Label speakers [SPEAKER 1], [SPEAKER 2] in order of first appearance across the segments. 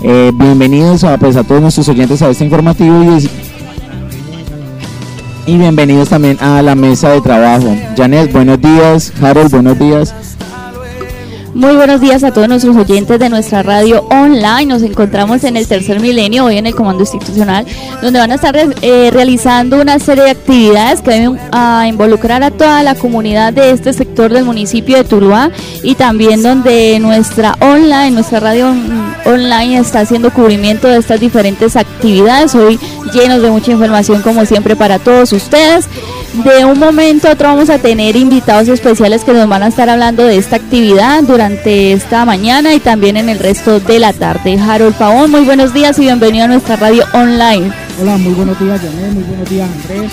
[SPEAKER 1] Bienvenidos a todos nuestros oyentes a este informativo y bienvenidos también a la mesa de trabajo. Janet, buenos días. Harold, buenos días.
[SPEAKER 2] Muy buenos días a todos nuestros oyentes de nuestra radio online. Nos encontramos en el Tercer Milenio, hoy en el Comando Institucional, donde van a estar realizando una serie de actividades que deben involucrar a toda la comunidad de este sector del municipio de Tuluá, y también donde nuestra radio online está haciendo cubrimiento de estas diferentes actividades, hoy llenos de mucha información como siempre para todos ustedes. De un momento a otro vamos a tener invitados especiales que nos van a estar hablando de esta actividad durante esta mañana y también en el resto de la tarde. Harold Pavón, muy buenos días y bienvenido a nuestra radio online.
[SPEAKER 3] Hola, muy buenos días, Janet, muy buenos días, Andrés.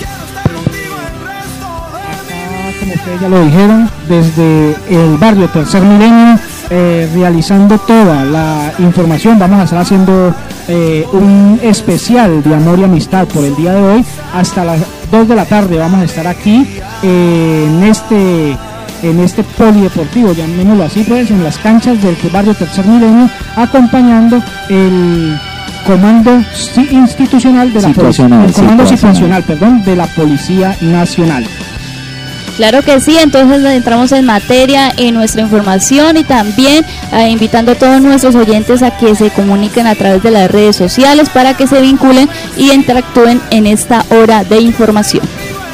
[SPEAKER 3] Acá, como ustedes ya lo dijeron, desde el barrio Tercer Milenio, realizando toda la información, vamos a estar haciendo un especial de amor y amistad por el día de hoy hasta las 2 de la tarde. Vamos a estar aquí en este polideportivo, llamémoslo así, pues, en las canchas del barrio Tercer Milenio, acompañando el comando institucional de la de la Policía Nacional.
[SPEAKER 2] Claro que sí, entonces entramos en materia en nuestra información y también invitando a todos nuestros oyentes a que se comuniquen a través de las redes sociales para que se vinculen y interactúen en esta hora de información.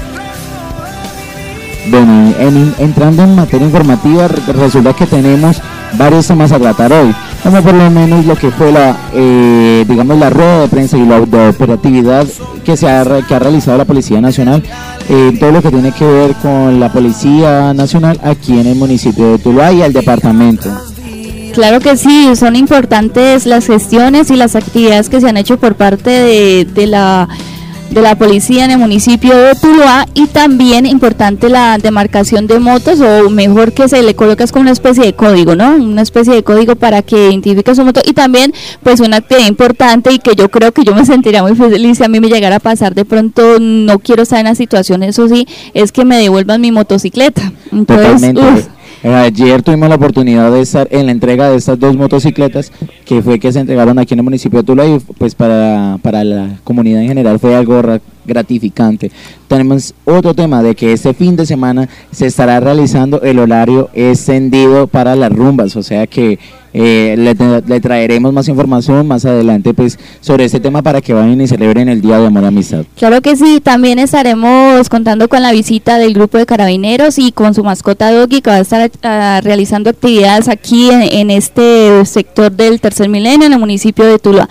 [SPEAKER 1] Bueno, entrando en materia informativa, resulta que tenemos varios temas a tratar hoy, como por lo menos lo que fue la rueda de prensa y la operatividad que ha realizado la Policía Nacional, todo lo que tiene que ver con la Policía Nacional aquí en el municipio de Tuluá y el departamento.
[SPEAKER 2] Claro que sí, son importantes las gestiones y las actividades que se han hecho por parte de la policía en el municipio de Tuluá, y también importante la demarcación de motos, o mejor que se le colocas como una especie de código, ¿no? Una especie de código para que identifique su moto, y también pues una actividad importante y que yo creo que yo me sentiría muy feliz si a mí me llegara a pasar de pronto, no quiero estar en la situación, eso sí, es que me devuelvan mi motocicleta. Entonces,
[SPEAKER 1] totalmente. Ayer tuvimos la oportunidad de estar en la entrega de estas 2 motocicletas que se entregaron aquí en el municipio de Tuluá, y pues para la comunidad en general fue algo gratificante. Tenemos otro tema de que este fin de semana se estará realizando el horario extendido para las rumbas, o sea que le traeremos más información más adelante pues sobre este tema para que vayan y celebren el Día de Amor y Amistad.
[SPEAKER 2] Claro que sí, también estaremos contando con la visita del grupo de carabineros y con su mascota Doggy, que va a estar realizando actividades aquí en este sector del Tercer Milenio en el municipio de Tuluá.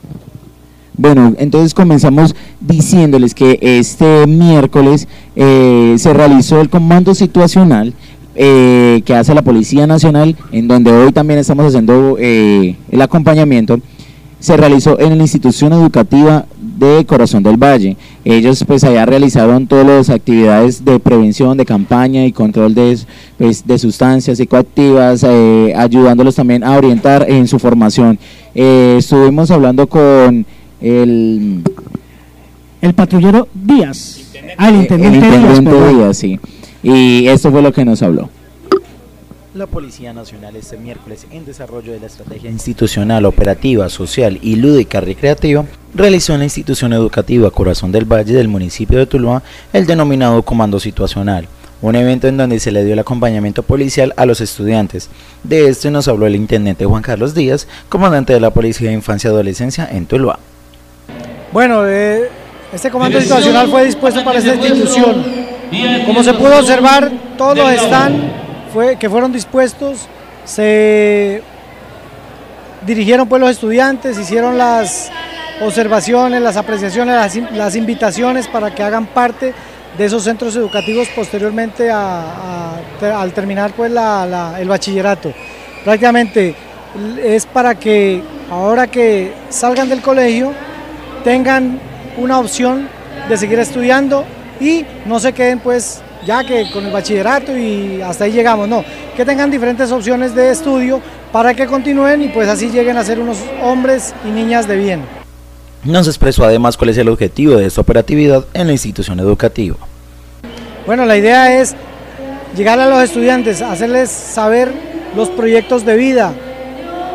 [SPEAKER 1] Bueno, entonces comenzamos diciéndoles que este miércoles se realizó el comando situacional que hace la Policía Nacional, en donde hoy también estamos haciendo el acompañamiento. Se realizó en la institución educativa de Corazón del Valle. Ellos pues allá realizaron todas las actividades de prevención, de campaña y control de sustancias psicoactivas, ayudándolos también a orientar en su formación. Estuvimos hablando con el
[SPEAKER 3] patrullero Díaz,
[SPEAKER 1] el intendente Díaz, sí. Y esto fue lo que nos habló.
[SPEAKER 4] La Policía Nacional este miércoles, en desarrollo de la estrategia institucional, operativa, social y lúdica recreativa, realizó en la institución educativa Corazón del Valle del municipio de Tuluá el denominado Comando Situacional, un evento en donde se le dio el acompañamiento policial a los estudiantes. De esto nos habló el intendente Juan Carlos Díaz, comandante de la Policía de Infancia y Adolescencia en Tuluá.
[SPEAKER 5] Bueno, este comando situacional fue dispuesto para esta institución. Como se pudo observar, todos los stands que fueron dispuestos, se dirigieron pues los estudiantes, hicieron las observaciones, las apreciaciones, las invitaciones para que hagan parte de esos centros educativos posteriormente al terminar pues el bachillerato. Prácticamente es para que ahora que salgan del colegio tengan una opción de seguir estudiando y no se queden pues ya que con el bachillerato y hasta ahí llegamos, no, que tengan diferentes opciones de estudio para que continúen y pues así lleguen a ser unos hombres y niñas de bien.
[SPEAKER 4] Nos expresó además cuál es el objetivo de esta operatividad en la institución educativa.
[SPEAKER 5] Bueno, la idea es llegar a los estudiantes, hacerles saber los proyectos de vida,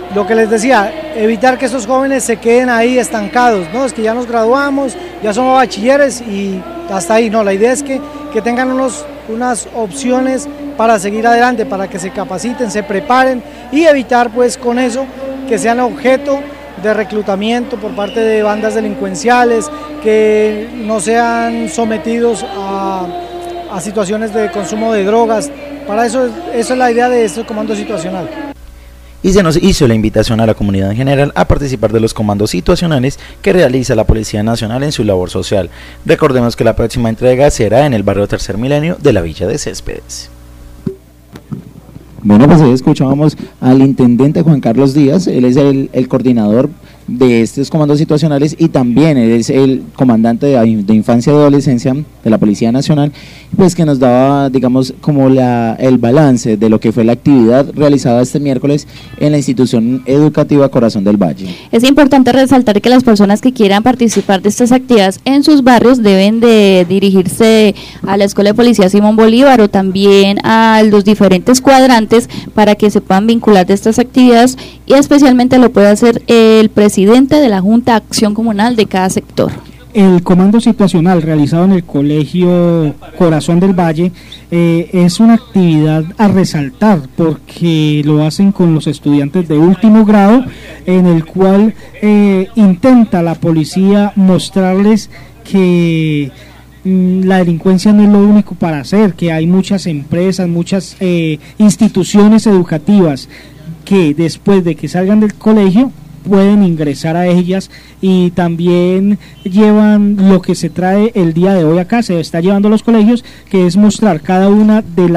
[SPEAKER 5] lo que les decía, evitar que esos jóvenes se queden ahí estancados, ¿no? Es que ya nos graduamos, ya somos bachilleres y hasta ahí, no, la idea es que tengan unas opciones para seguir adelante, para que se capaciten, se preparen y evitar pues con eso que sean objeto de reclutamiento por parte de bandas delincuenciales, que no sean sometidos a situaciones de consumo de drogas. Para eso es la idea de este comando situacional.
[SPEAKER 4] Y se nos hizo la invitación a la comunidad en general a participar de los comandos situacionales que realiza la Policía Nacional en su labor social. Recordemos que la próxima entrega será en el barrio Tercer Milenio de la Villa de Céspedes.
[SPEAKER 1] Bueno, pues ahí escuchábamos al intendente Juan Carlos Díaz, él es el coordinador de estos comandos situacionales y también él es el comandante de infancia y adolescencia de la Policía Nacional, pues que nos daba, digamos, como el balance de lo que fue la actividad realizada este miércoles en la institución educativa Corazón del Valle.
[SPEAKER 2] Es importante resaltar que las personas que quieran participar de estas actividades en sus barrios deben de dirigirse a la Escuela de Policía Simón Bolívar o también a los diferentes cuadrantes para que se puedan vincular de estas actividades y especialmente lo puede hacer el presidente de la Junta de Acción Comunal de cada sector.
[SPEAKER 3] El comando situacional realizado en el Colegio Corazón del Valle es una actividad a resaltar porque lo hacen con los estudiantes de último grado, en el cual intenta la policía mostrarles que la delincuencia no es lo único para hacer, que hay muchas empresas, muchas instituciones educativas que después de que salgan del colegio pueden ingresar a ellas y también llevan lo que se trae el día de hoy acá, se está llevando a los colegios, que es mostrar cada una de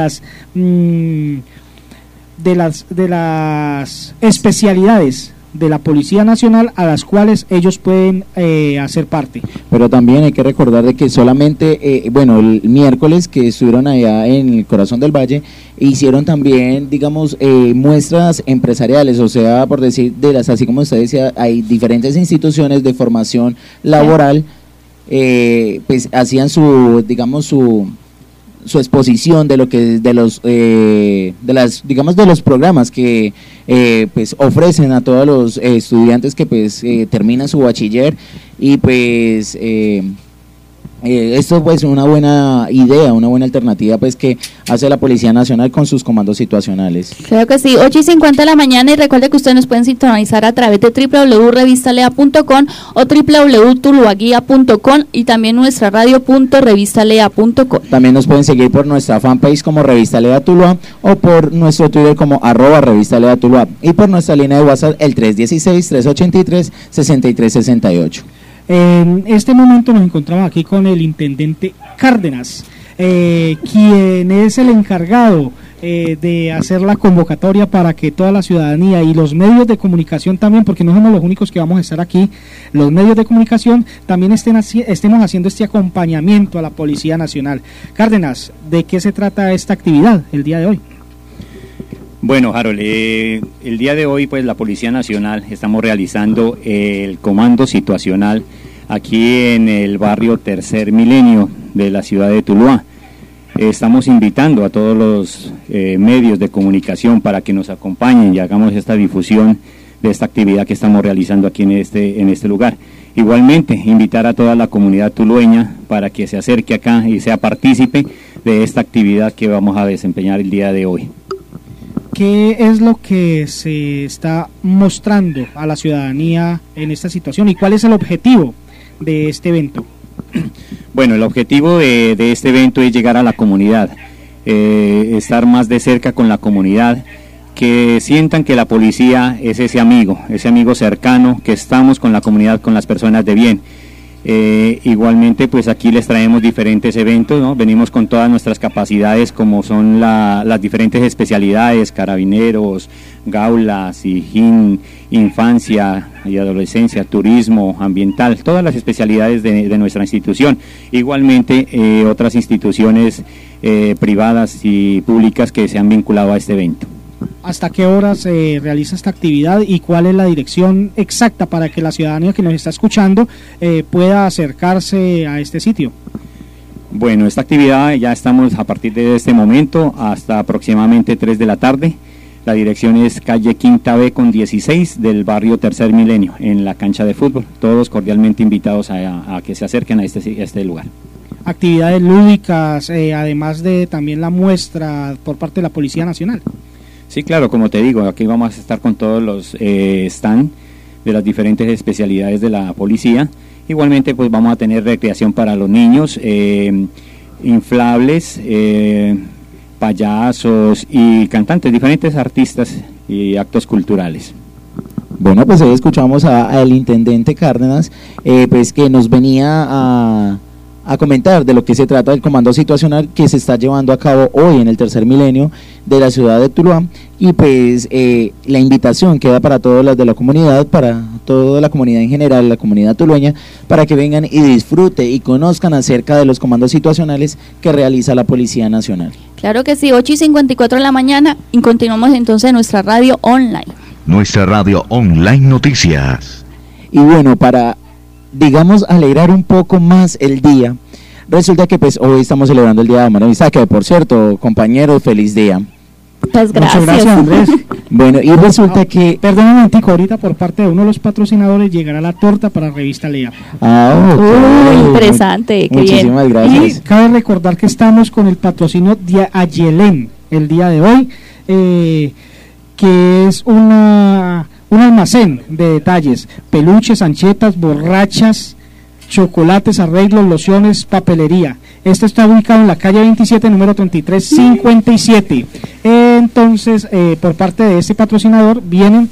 [SPEAKER 3] las especialidades de la Policía Nacional a las cuales ellos pueden hacer parte.
[SPEAKER 1] Pero también hay que recordar de que solamente, el miércoles que estuvieron allá en el Corazón del Valle, hicieron también, digamos, muestras empresariales, o sea, por decir, así como usted decía, hay diferentes instituciones de formación laboral, pues hacían su exposición de lo que de los programas que pues ofrecen a todos los estudiantes que pues terminan su bachiller y pues esto pues una buena idea, una buena alternativa pues que hace la Policía Nacional con sus comandos situacionales.
[SPEAKER 2] Claro que sí, 8:50 de la mañana y recuerde que ustedes nos pueden sintonizar a través de www.revistalea.com o www.tuluaguia.com y también nuestra radio.revistalea.com.
[SPEAKER 1] También nos pueden seguir por nuestra fanpage como Revista Lea Tuluá o por nuestro Twitter como @Revista Lea Tuluá y por nuestra línea de WhatsApp el 316-383-6368.
[SPEAKER 3] En este momento nos encontramos aquí con el intendente Cárdenas, quien es el encargado de hacer la convocatoria para que toda la ciudadanía y los medios de comunicación también, porque no somos los únicos que vamos a estar aquí, los medios de comunicación también estemos haciendo este acompañamiento a la Policía Nacional. Cárdenas, ¿de qué se trata esta actividad el día de hoy?
[SPEAKER 6] Bueno, Harold, el día de hoy pues la Policía Nacional estamos realizando el comando situacional aquí en el barrio Tercer Milenio de la ciudad de Tuluá. Estamos invitando a todos los medios de comunicación para que nos acompañen y hagamos esta difusión de esta actividad que estamos realizando aquí en este lugar. Igualmente, invitar a toda la comunidad tulueña para que se acerque acá y sea partícipe de esta actividad que vamos a desempeñar el día de hoy.
[SPEAKER 3] ¿Qué es lo que se está mostrando a la ciudadanía en esta situación y cuál es el objetivo de este evento?
[SPEAKER 6] Bueno, el objetivo de este evento es llegar a la comunidad, estar más de cerca con la comunidad, que sientan que la policía es ese amigo cercano, que estamos con la comunidad, con las personas de bien. Igualmente pues aquí les traemos diferentes eventos, ¿no? Venimos con todas nuestras capacidades como son las diferentes especialidades, carabineros, gaulas, hijín, infancia y adolescencia, turismo, ambiental, todas las especialidades de nuestra institución. Igualmente otras instituciones privadas y públicas que se han vinculado a este evento.
[SPEAKER 3] ¿Hasta qué horas se realiza esta actividad y cuál es la dirección exacta para que la ciudadanía que nos está escuchando pueda acercarse a este sitio?
[SPEAKER 6] Bueno, esta actividad ya estamos a partir de este momento hasta aproximadamente 3 de la tarde. La dirección es calle Quinta B con 16 del barrio Tercer Milenio, en la cancha de fútbol. Todos cordialmente invitados a que se acerquen a este lugar.
[SPEAKER 3] Actividades lúdicas, además de también la muestra por parte de la Policía Nacional.
[SPEAKER 6] Sí, claro, como te digo, aquí vamos a estar con todos los stand de las diferentes especialidades de la policía. Igualmente, pues vamos a tener recreación para los niños, inflables, payasos y cantantes, diferentes artistas y actos culturales.
[SPEAKER 1] Bueno, pues ahí escuchamos al intendente Cárdenas, pues que nos venía a comentar de lo que se trata del comando situacional que se está llevando a cabo hoy en el Tercer Milenio de la ciudad de Tuluá, y pues la invitación queda para todas las de la comunidad, para toda la comunidad en general, la comunidad tulueña, para que vengan y disfruten y conozcan acerca de los comandos situacionales que realiza la Policía Nacional.
[SPEAKER 2] Claro que sí, 8:54 de la mañana y continuamos entonces nuestra radio online.
[SPEAKER 7] Nuestra radio online noticias.
[SPEAKER 1] Y bueno, para, digamos, alegrar un poco más el día, resulta que pues hoy estamos celebrando el Día de Amor y Amistad, que por cierto, compañeros, feliz día.
[SPEAKER 2] Pues gracias.
[SPEAKER 3] Muchas gracias, Andrés.
[SPEAKER 1] Bueno, y resulta que...
[SPEAKER 3] Perdón un momentico, ahorita por parte de uno de los patrocinadores llegará la torta para Revista Lea.
[SPEAKER 1] Okay.
[SPEAKER 2] Interesante, qué
[SPEAKER 1] Muchísimas
[SPEAKER 2] bien.
[SPEAKER 1] gracias.
[SPEAKER 3] Y cabe recordar que estamos con el patrocinio de Ayelén el día de hoy, que es un almacén de detalles, peluches, anchetas, borrachas, chocolates, arreglos, lociones, papelería. Esto está ubicado en la calle 27, número 3357. Entonces, por parte de este patrocinador vienen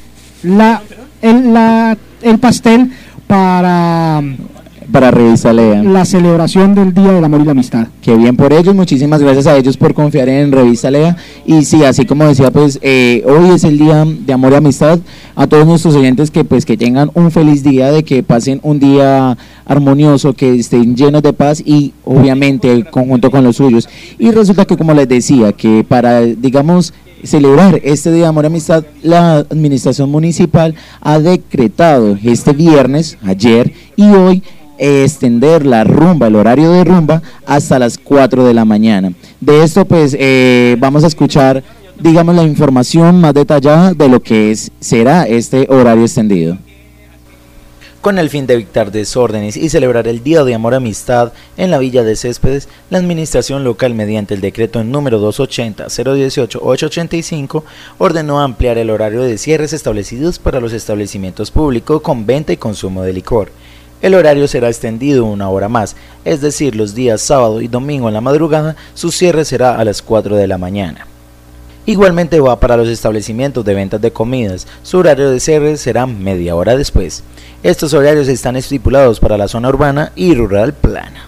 [SPEAKER 3] el pastel para
[SPEAKER 1] Revista Lea.
[SPEAKER 3] La celebración del Día del Amor y la Amistad.
[SPEAKER 1] Qué bien por ellos, muchísimas gracias a ellos por confiar en Revista Lea. Y sí, así como decía, pues hoy es el Día de Amor y Amistad. A todos nuestros oyentes que pues que tengan un feliz día, de que pasen un día armonioso, que estén llenos de paz y obviamente conjunto con los suyos. Y resulta que, como les decía, que para, digamos, celebrar este Día de Amor y Amistad, la administración municipal ha decretado este viernes, ayer y hoy, extender la rumba, el horario de rumba hasta las 4 de la mañana. De esto pues vamos a escuchar, digamos, la información más detallada de lo que será este horario extendido.
[SPEAKER 4] Con el fin de evitar desórdenes y celebrar el Día de Amor y Amistad en la Villa de Céspedes, la administración local, mediante el decreto en número 280-018-885, ordenó ampliar el horario de cierres establecidos para los establecimientos públicos con venta y consumo de licor. El horario será extendido 1 hora más, es decir, los días sábado y domingo en la madrugada, su cierre será a las 4 de la mañana. Igualmente va para los establecimientos de ventas de comidas, su horario de cierre será media hora después. Estos horarios están estipulados para la zona urbana y rural plana.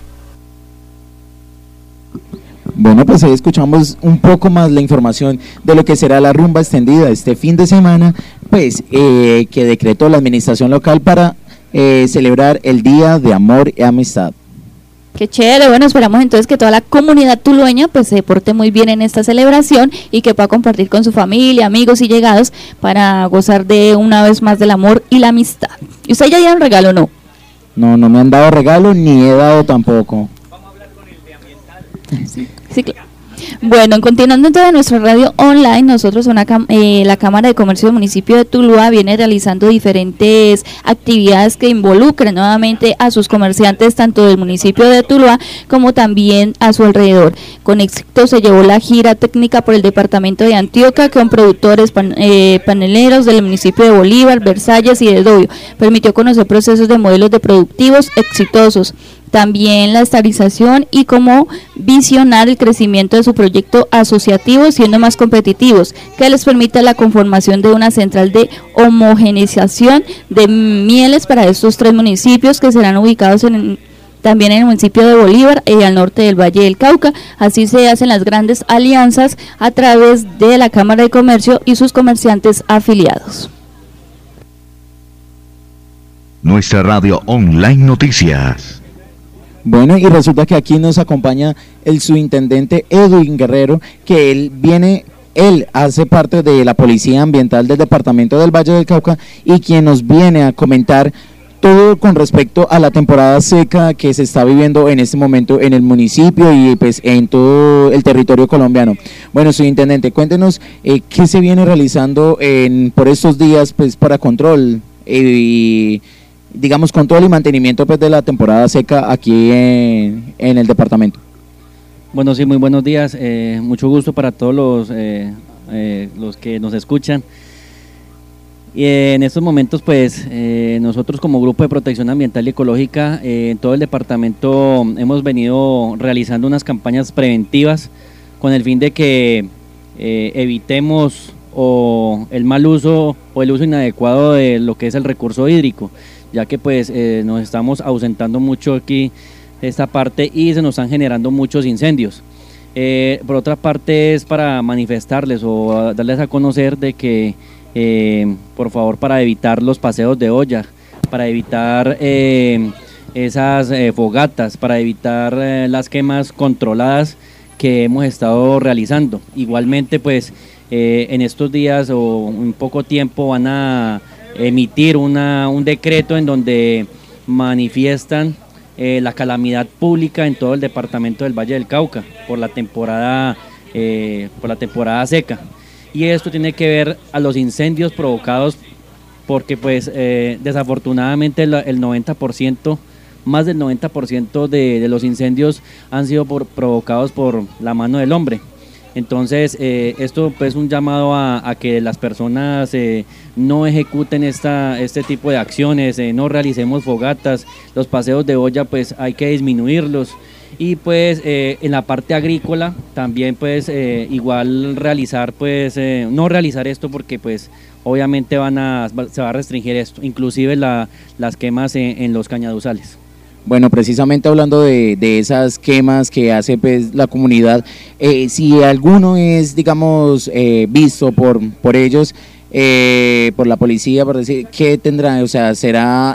[SPEAKER 1] Bueno, pues ahí escuchamos un poco más la información de lo que será la rumba extendida este fin de semana, pues que decretó la administración local para celebrar el Día de Amor y Amistad.
[SPEAKER 2] Qué chévere. Bueno, esperamos entonces que toda la comunidad tulueña pues se porte muy bien en esta celebración y que pueda compartir con su familia, amigos y llegados para gozar de una vez más del amor y la amistad. ¿Y usted ya dieron regalo o no?
[SPEAKER 1] No me han dado regalo ni he dado tampoco.
[SPEAKER 6] Vamos a hablar con el de ambiental.
[SPEAKER 2] Sí, claro. Bueno, continuando entonces nuestra radio online, nosotros la Cámara de Comercio del municipio de Tuluá viene realizando diferentes actividades que involucran nuevamente a sus comerciantes tanto del municipio de Tuluá como también a su alrededor. Con éxito se llevó la gira técnica por el departamento de Antioquia con productores paneleros del municipio de Bolívar, Versalles y de Dobio. Permitió conocer procesos de modelos de productivos exitosos. También la estabilización y cómo visionar el crecimiento de su proyecto asociativo siendo más competitivos, que les permita la conformación de una central de homogeneización de mieles para estos 3 municipios que serán ubicados también en el municipio de Bolívar y al norte del Valle del Cauca. Así se hacen las grandes alianzas a través de la Cámara de Comercio y sus comerciantes afiliados.
[SPEAKER 7] Nuestra radio online noticias.
[SPEAKER 1] Bueno, y resulta que aquí nos acompaña el subintendente Edwin Guerrero, que él hace parte de la Policía Ambiental del Departamento del Valle del Cauca y quien nos viene a comentar todo con respecto a la temporada seca que se está viviendo en este momento en el municipio y pues en todo el territorio colombiano. Bueno, señor intendente, cuéntenos qué se viene realizando por estos días pues para control y digamos control y mantenimiento pues de la temporada seca aquí en el departamento.
[SPEAKER 8] Bueno, sí, muy buenos días, mucho gusto para todos los que nos escuchan. Y en estos momentos pues nosotros como Grupo de Protección Ambiental y Ecológica en todo el departamento hemos venido realizando unas campañas preventivas con el fin de que evitemos o el mal uso o el uso inadecuado de lo que es el recurso hídrico, ya que pues nos estamos ausentando mucho aquí de esta parte y se nos están generando muchos incendios. Por otra parte es para manifestarles o darles a conocer de que por favor, para evitar los paseos de olla, para evitar esas fogatas, para evitar las quemas controladas que hemos estado realizando. Igualmente pues en estos días o en poco tiempo van a emitir un decreto en donde manifiestan la calamidad pública en todo el departamento del Valle del Cauca por la temporada seca. Y esto tiene que ver a los incendios provocados porque pues desafortunadamente el 90%, más del 90% de los incendios han sido provocados por la mano del hombre. Entonces esto pues es un llamado a que las personas no ejecuten este tipo de acciones, no realicemos fogatas, los paseos de olla pues hay que disminuirlos. Y pues en la parte agrícola también pues igual realizar pues no realizar esto porque pues obviamente se va a restringir esto, inclusive las quemas en los cañaduzales.
[SPEAKER 1] Bueno, precisamente hablando de esas quemas que hace pues la comunidad, si alguno es digamos visto por ellos, por la policía, por decir, ¿qué tendrá? O sea, será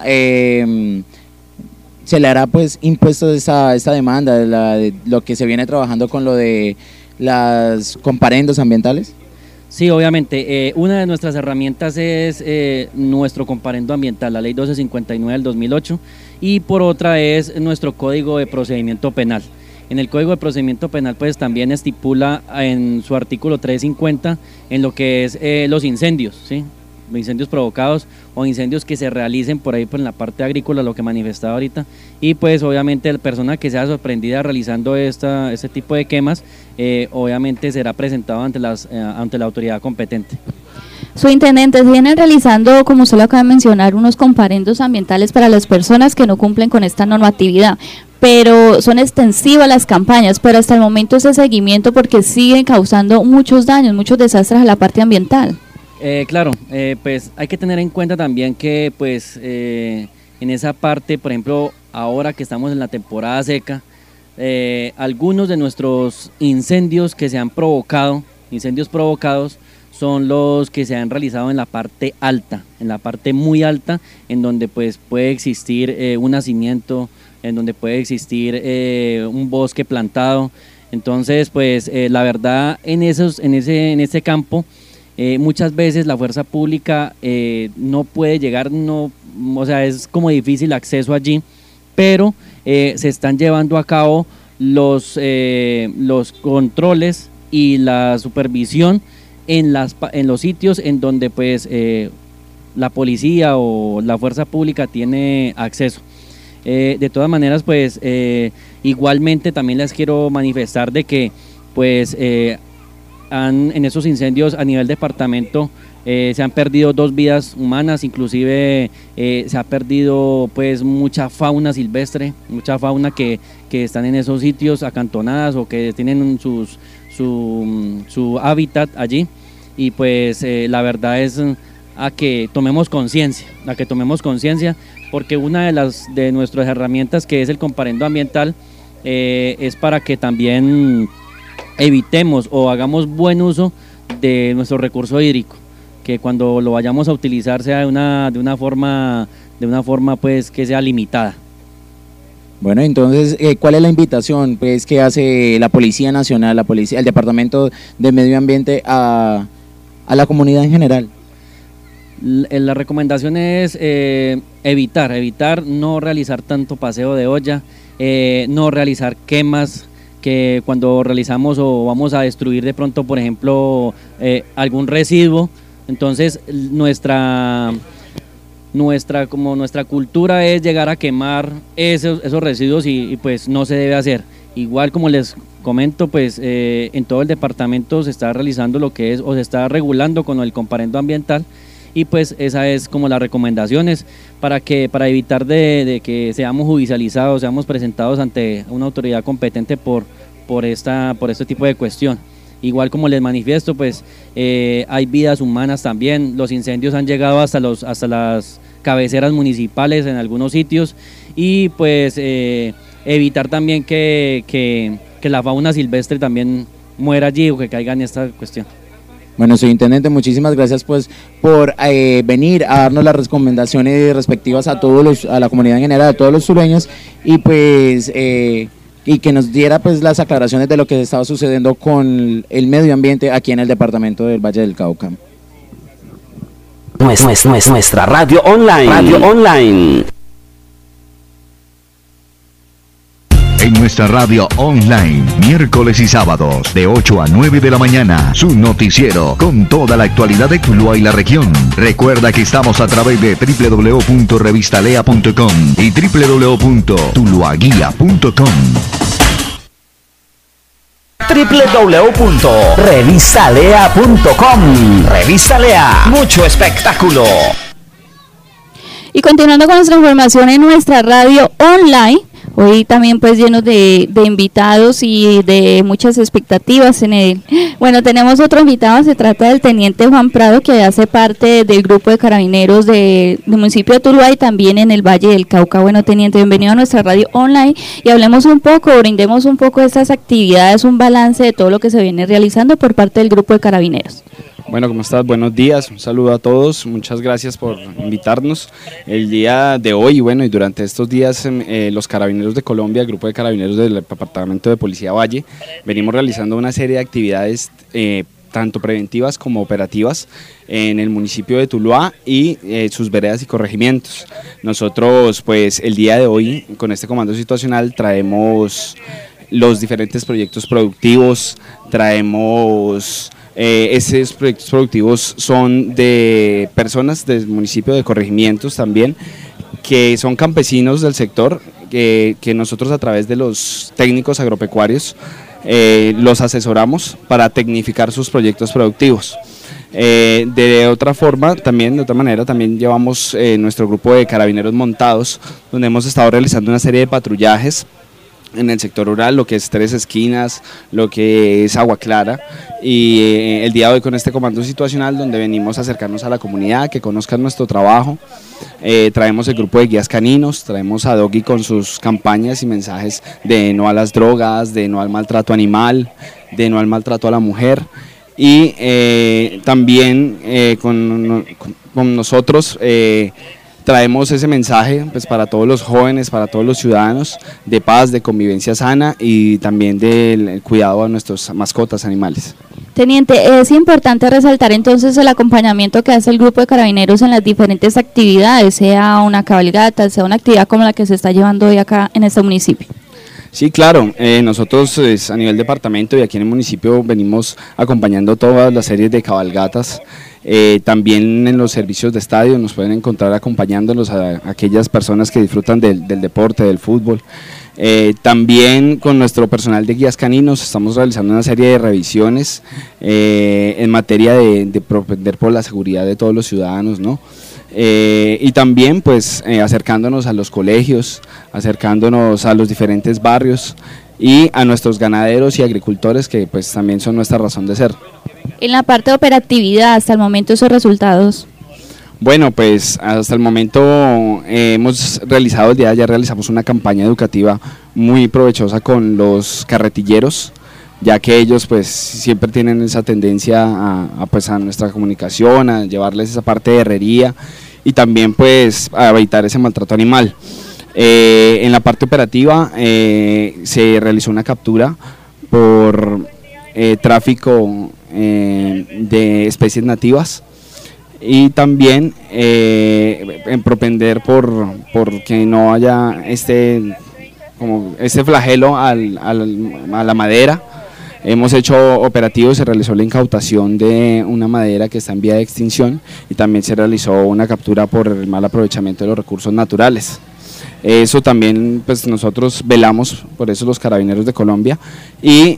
[SPEAKER 1] se le hará pues impuesto esta demanda de lo que se viene trabajando con lo de las comparendos ambientales.
[SPEAKER 8] Sí, obviamente, una de nuestras herramientas es nuestro comparendo ambiental, la ley 1259 del 2008, y por otra es nuestro código de procedimiento penal. En el código de procedimiento penal pues también estipula en su artículo 350 en lo que es los incendios, ¿sí? Los incendios provocados o incendios que se realicen por ahí por en la parte agrícola, lo que manifestaba ahorita, y pues obviamente la persona que sea sorprendida realizando este tipo de quemas, obviamente será presentado ante la autoridad competente.
[SPEAKER 2] Su intendente, se vienen realizando, como usted lo acaba de mencionar, unos comparendos ambientales para las personas que no cumplen con esta normatividad, pero son extensivas las campañas, pero hasta el momento ese seguimiento porque siguen causando muchos daños, muchos desastres a la parte ambiental.
[SPEAKER 8] Claro, pues hay que tener en cuenta también que pues en esa parte, por ejemplo, ahora que estamos en la temporada seca, algunos de nuestros incendios que se han provocado, incendios provocados, son los que se han realizado en la parte alta, en la parte muy alta, en donde pues puede existir un nacimiento, en donde puede existir un bosque plantado. Entonces pues la verdad en ese campo muchas veces la fuerza pública no puede llegar, o sea, es como difícil acceso allí, pero se están llevando a cabo los controles y la supervisión en los sitios en donde pues la policía o la fuerza pública tiene acceso. De todas maneras pues igualmente también les quiero manifestar de que pues en esos incendios a nivel departamento se han perdido 2 vidas humanas, inclusive se ha perdido pues mucha fauna silvestre, mucha fauna que están en esos sitios acantonadas o que tienen su hábitat allí, y pues la verdad es a que tomemos conciencia, porque una de nuestras herramientas, que es el comparendo ambiental, es para que también evitemos o hagamos buen uso de nuestro recurso hídrico, que cuando lo vayamos a utilizar sea de una forma pues que sea limitada.
[SPEAKER 1] Bueno, entonces, ¿cuál es la invitación pues que hace la Policía Nacional, el Departamento de Medio Ambiente a la comunidad en general?
[SPEAKER 8] La recomendación es evitar no realizar tanto paseo de olla, no realizar quemas, que cuando realizamos o vamos a destruir de pronto, por ejemplo, algún residuo. Entonces nuestra cultura es llegar a quemar esos residuos y pues no se debe hacer. Igual, como les comento, pues en todo el departamento se está realizando lo que es, o se está regulando con el comparendo ambiental, y pues esa es como las recomendaciones para evitar de que seamos judicializados, seamos presentados ante una autoridad competente por este tipo de cuestión. Igual, como les manifiesto, pues hay vidas humanas también. Los incendios han llegado hasta las cabeceras municipales en algunos sitios, y pues evitar también que la fauna silvestre también muera allí o que caiga en esta cuestión.
[SPEAKER 1] Bueno, señor Intendente, muchísimas gracias pues por venir a darnos las recomendaciones respectivas a la comunidad en general, a todos los tulueños, y pues y que nos diera pues las aclaraciones de lo que estaba sucediendo con el medio ambiente aquí en el departamento del Valle del Cauca.
[SPEAKER 9] Nuestra radio online.
[SPEAKER 7] En nuestra radio online, miércoles y sábados, de 8 a 9 de la mañana, su noticiero con toda la actualidad de Tuluá y la región. Recuerda que estamos a través de www.revistalea.com y www.tuluaguia.com.
[SPEAKER 9] www.revistalea.com. Revista Lea, mucho espectáculo.
[SPEAKER 2] Y continuando con nuestra información en nuestra radio online, hoy también pues llenos de invitados y de muchas expectativas en él. Bueno, tenemos otro invitado, se trata del teniente Juan Prado, que hace parte del grupo de carabineros del municipio de Tuluá y también en el Valle del Cauca. Bueno, teniente, bienvenido a nuestra radio online y hablemos un poco, brindemos un poco de estas actividades, un balance de todo lo que se viene realizando por parte del grupo de carabineros.
[SPEAKER 10] Bueno, ¿cómo estás? Buenos días, un saludo a todos, muchas gracias por invitarnos. El día de hoy, bueno, y durante estos días, los Carabineros de Colombia, el grupo de carabineros del Departamento de Policía Valle, venimos realizando una serie de actividades tanto preventivas como operativas en el municipio de Tuluá y sus veredas y corregimientos. Nosotros, pues, el día de hoy, con este comando situacional, traemos los diferentes proyectos productivos, traemos... estos proyectos productivos son de personas del municipio, de corregimientos también, que son campesinos del sector, que nosotros a través de los técnicos agropecuarios los asesoramos para tecnificar sus proyectos productivos. De otra manera, también llevamos nuestro grupo de carabineros montados, donde hemos estado realizando una serie de patrullajes en el sector rural, lo que es Tres Esquinas, lo que es Agua Clara, y el día de hoy con este comando situacional donde venimos a acercarnos a la comunidad, que conozcan nuestro trabajo. Traemos el grupo de guías caninos, traemos a Doggy con sus campañas y mensajes de no a las drogas, de no al maltrato animal, de no al maltrato a la mujer, y también con nosotros traemos ese mensaje pues para todos los jóvenes, para todos los ciudadanos, de paz, de convivencia sana y también del cuidado a nuestras mascotas animales.
[SPEAKER 2] Teniente, es importante resaltar entonces el acompañamiento que hace el grupo de carabineros en las diferentes actividades, sea una cabalgata, sea una actividad como la que se está llevando hoy acá en este municipio.
[SPEAKER 10] Sí, claro, nosotros a nivel departamento y aquí en el municipio venimos acompañando todas las series de cabalgatas. También en los servicios de estadio nos pueden encontrar acompañándolos a aquellas personas que disfrutan del deporte, del fútbol. También con nuestro personal de guías caninos estamos realizando una serie de revisiones en materia de propender por la seguridad de todos los ciudadanos, ¿no? Y también pues acercándonos a los colegios, acercándonos a los diferentes barrios y a nuestros ganaderos y agricultores, que pues también son nuestra razón de ser.
[SPEAKER 2] En la parte de operatividad, hasta el momento, esos resultados.
[SPEAKER 10] Bueno, pues hasta el momento hemos realizado, el día de ayer realizamos una campaña educativa muy provechosa con los carretilleros, ya que ellos pues siempre tienen esa tendencia a nuestra comunicación, a llevarles esa parte de herrería y también pues a evitar ese maltrato animal. En la parte operativa se realizó una captura por tráfico de especies nativas y también en propender por que no haya este flagelo a la madera. Hemos hecho operativos, se realizó la incautación de una madera que está en vía de extinción y también se realizó una captura por el mal aprovechamiento de los recursos naturales. Eso también, pues nosotros velamos por eso los Carabineros de Colombia y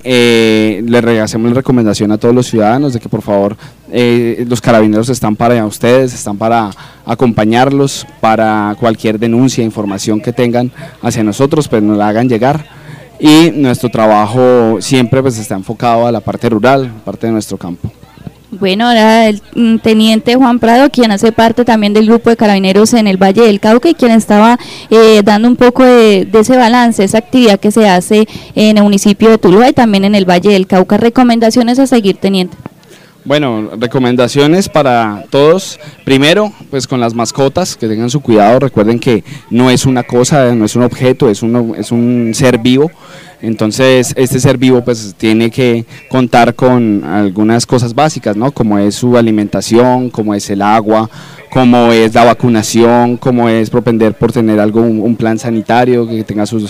[SPEAKER 10] le hacemos la recomendación a todos los ciudadanos de que por favor los Carabineros están para ustedes, están para acompañarlos, para cualquier denuncia, información que tengan hacia nosotros, pues nos la hagan llegar. Y nuestro trabajo siempre pues está enfocado a la parte rural, parte de nuestro campo.
[SPEAKER 2] Bueno, ahora el teniente Juan Prado, quien hace parte también del grupo de carabineros en el Valle del Cauca y quien estaba dando un poco de ese balance, esa actividad que se hace en el municipio de Tuluá y también en el Valle del Cauca. ¿Recomendaciones a seguir, teniente?
[SPEAKER 10] Bueno, recomendaciones para todos. Primero, pues con las mascotas, que tengan su cuidado. Recuerden que no es una cosa, no es un objeto, es un ser vivo. Entonces, este ser vivo pues tiene que contar con algunas cosas básicas, ¿no? Como es su alimentación, como es el agua, como es la vacunación, como es propender por tener un plan sanitario, que tenga sus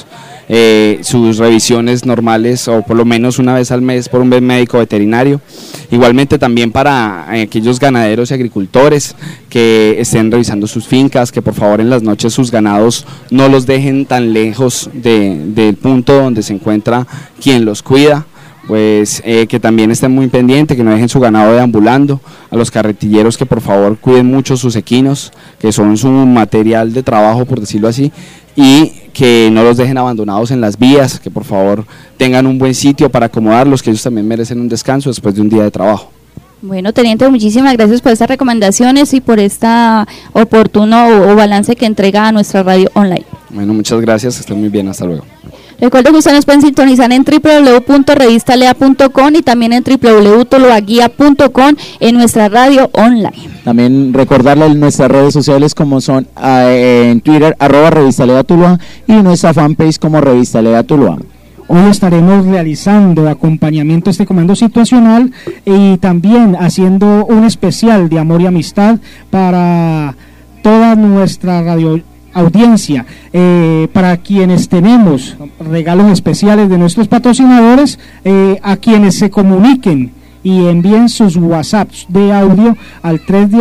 [SPEAKER 10] revisiones normales o por lo menos una vez al mes por un médico veterinario. Igualmente también para aquellos ganaderos y agricultores que estén revisando sus fincas, que por favor en las noches sus ganados no los dejen tan lejos del punto donde se encuentra quien los cuida. Pues que también estén muy pendientes, que no dejen su ganado deambulando, a los carretilleros que por favor cuiden mucho sus equinos, que son su material de trabajo, por decirlo así, y que no los dejen abandonados en las vías, que por favor tengan un buen sitio para acomodarlos, que ellos también merecen un descanso después de un día de trabajo.
[SPEAKER 2] Bueno, teniente, muchísimas gracias por estas recomendaciones y por esta oportuno o balance que entrega a nuestra radio online.
[SPEAKER 10] Bueno, muchas gracias, que estén muy bien, hasta luego.
[SPEAKER 2] Recuerden que ustedes nos pueden sintonizar en www.revistalea.com y también en www.tuluaguia.com en nuestra radio online.
[SPEAKER 1] También recordarles nuestras redes sociales como son en Twitter @Revistalea Tuluá y nuestra fanpage como Revistalea Tuluá.
[SPEAKER 3] Hoy estaremos realizando acompañamiento a este comando situacional y también haciendo un especial de amor y amistad para toda nuestra radio audiencia, para quienes tenemos regalos especiales de nuestros patrocinadores, a quienes se comuniquen y envíen sus WhatsApps de audio al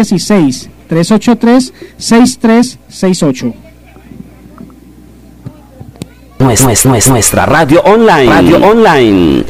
[SPEAKER 3] 316-383-6368.
[SPEAKER 9] Nuestra radio online. Radio online.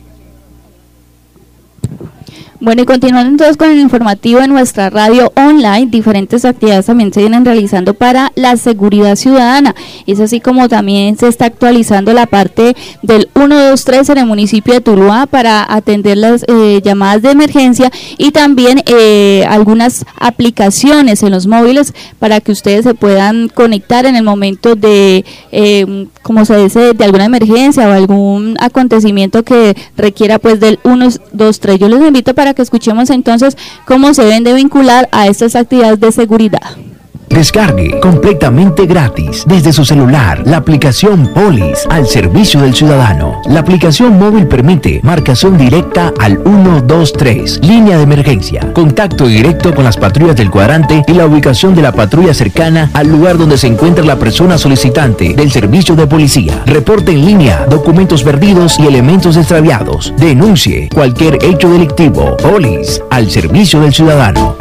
[SPEAKER 2] Bueno, y continuando entonces con el informativo de nuestra radio online, diferentes actividades también se vienen realizando para la seguridad ciudadana. Es así como también se está actualizando la parte del 123 en el municipio de Tuluá para atender las llamadas de emergencia y también algunas aplicaciones en los móviles para que ustedes se puedan conectar en el momento de, como se dice, de alguna emergencia o algún acontecimiento que requiera pues del 123. Yo les invito para que escuchemos entonces cómo se deben de vincular a estas actividades de seguridad.
[SPEAKER 11] Descargue completamente gratis desde su celular la aplicación Polis al servicio del ciudadano. La aplicación móvil permite marcación directa al 123, línea de emergencia, contacto directo con las patrullas del cuadrante y la ubicación de la patrulla cercana al lugar donde se encuentra la persona solicitante del servicio de policía. Reporte en línea, documentos perdidos y elementos extraviados. Denuncie cualquier hecho delictivo. Polis al servicio del ciudadano.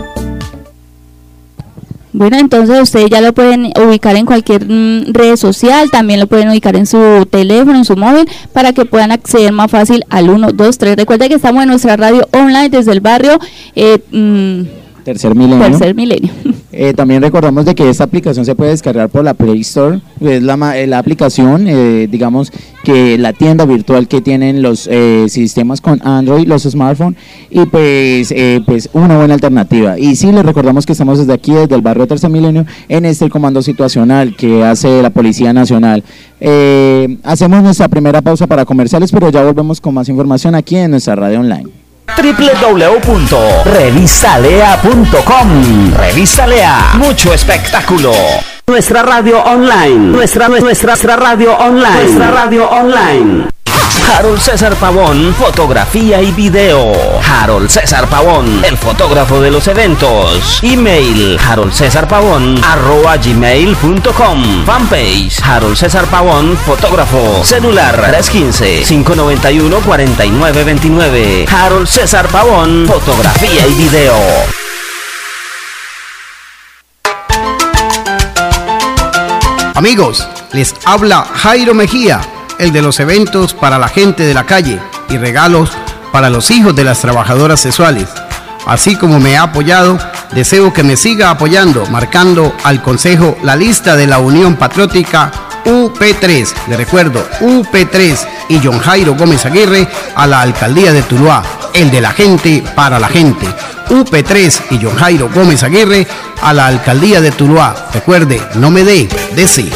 [SPEAKER 2] Bueno, entonces ustedes ya lo pueden ubicar en cualquier red social, también lo pueden ubicar en su teléfono, en su móvil, para que puedan acceder más fácil al 123. Recuerden que estamos en nuestra radio online desde el barrio
[SPEAKER 1] Tercer Milenio.
[SPEAKER 2] Tercer Milenio.
[SPEAKER 1] También recordamos de que esta aplicación se puede descargar por la Play Store, es la aplicación, digamos que la tienda virtual que tienen los sistemas con Android, los smartphones, y pues una buena alternativa. Y sí, les recordamos que estamos desde aquí, desde el barrio Tercer Milenio, en el comando situacional que hace la Policía Nacional. Hacemos nuestra primera pausa para comerciales, pero ya volvemos con más información aquí en nuestra radio online.
[SPEAKER 9] www.revistalea.com. Revista Lea, mucho espectáculo. Nuestra radio online. Nuestra radio online. Nuestra radio online. Harold César Pavón, fotografía y video. Harold César Pavón, el fotógrafo de los eventos. Email haroldcesarpavón@gmail.com. Fanpage Harold César Pavón, fotógrafo. Celular 315-591-4929. Harold César Pavón, fotografía y video.
[SPEAKER 12] Amigos, les habla Jairo Mejía, el de los eventos para la gente de la calle y regalos para los hijos de las trabajadoras sexuales. Así como me ha apoyado, deseo que me siga apoyando, marcando al Consejo la lista de la Unión Patriótica UP3, le recuerdo, UP3, y John Jairo Gómez Aguirre a la Alcaldía de Tuluá, el de la gente para la gente. UP3 y John Jairo Gómez Aguirre a la Alcaldía de Tuluá. Recuerde, no me dé, sí.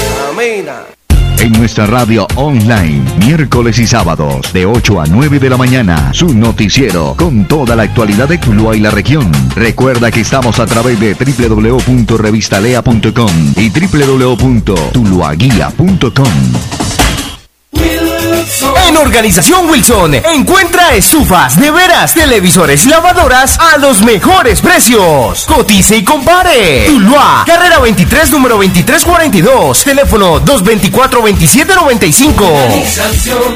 [SPEAKER 7] En nuestra radio online, miércoles y sábados, de 8 a 9 de la mañana, su noticiero con toda la actualidad de Tuluá y la región. Recuerda que estamos a través de www.revistalea.com y www.tuluaguia.com.
[SPEAKER 13] En Organización Wilson encuentra estufas, neveras, televisores y lavadoras a los mejores precios. Cotice y compare. Tuluá, carrera 23, número 2342. Teléfono 224-2795.
[SPEAKER 14] Organización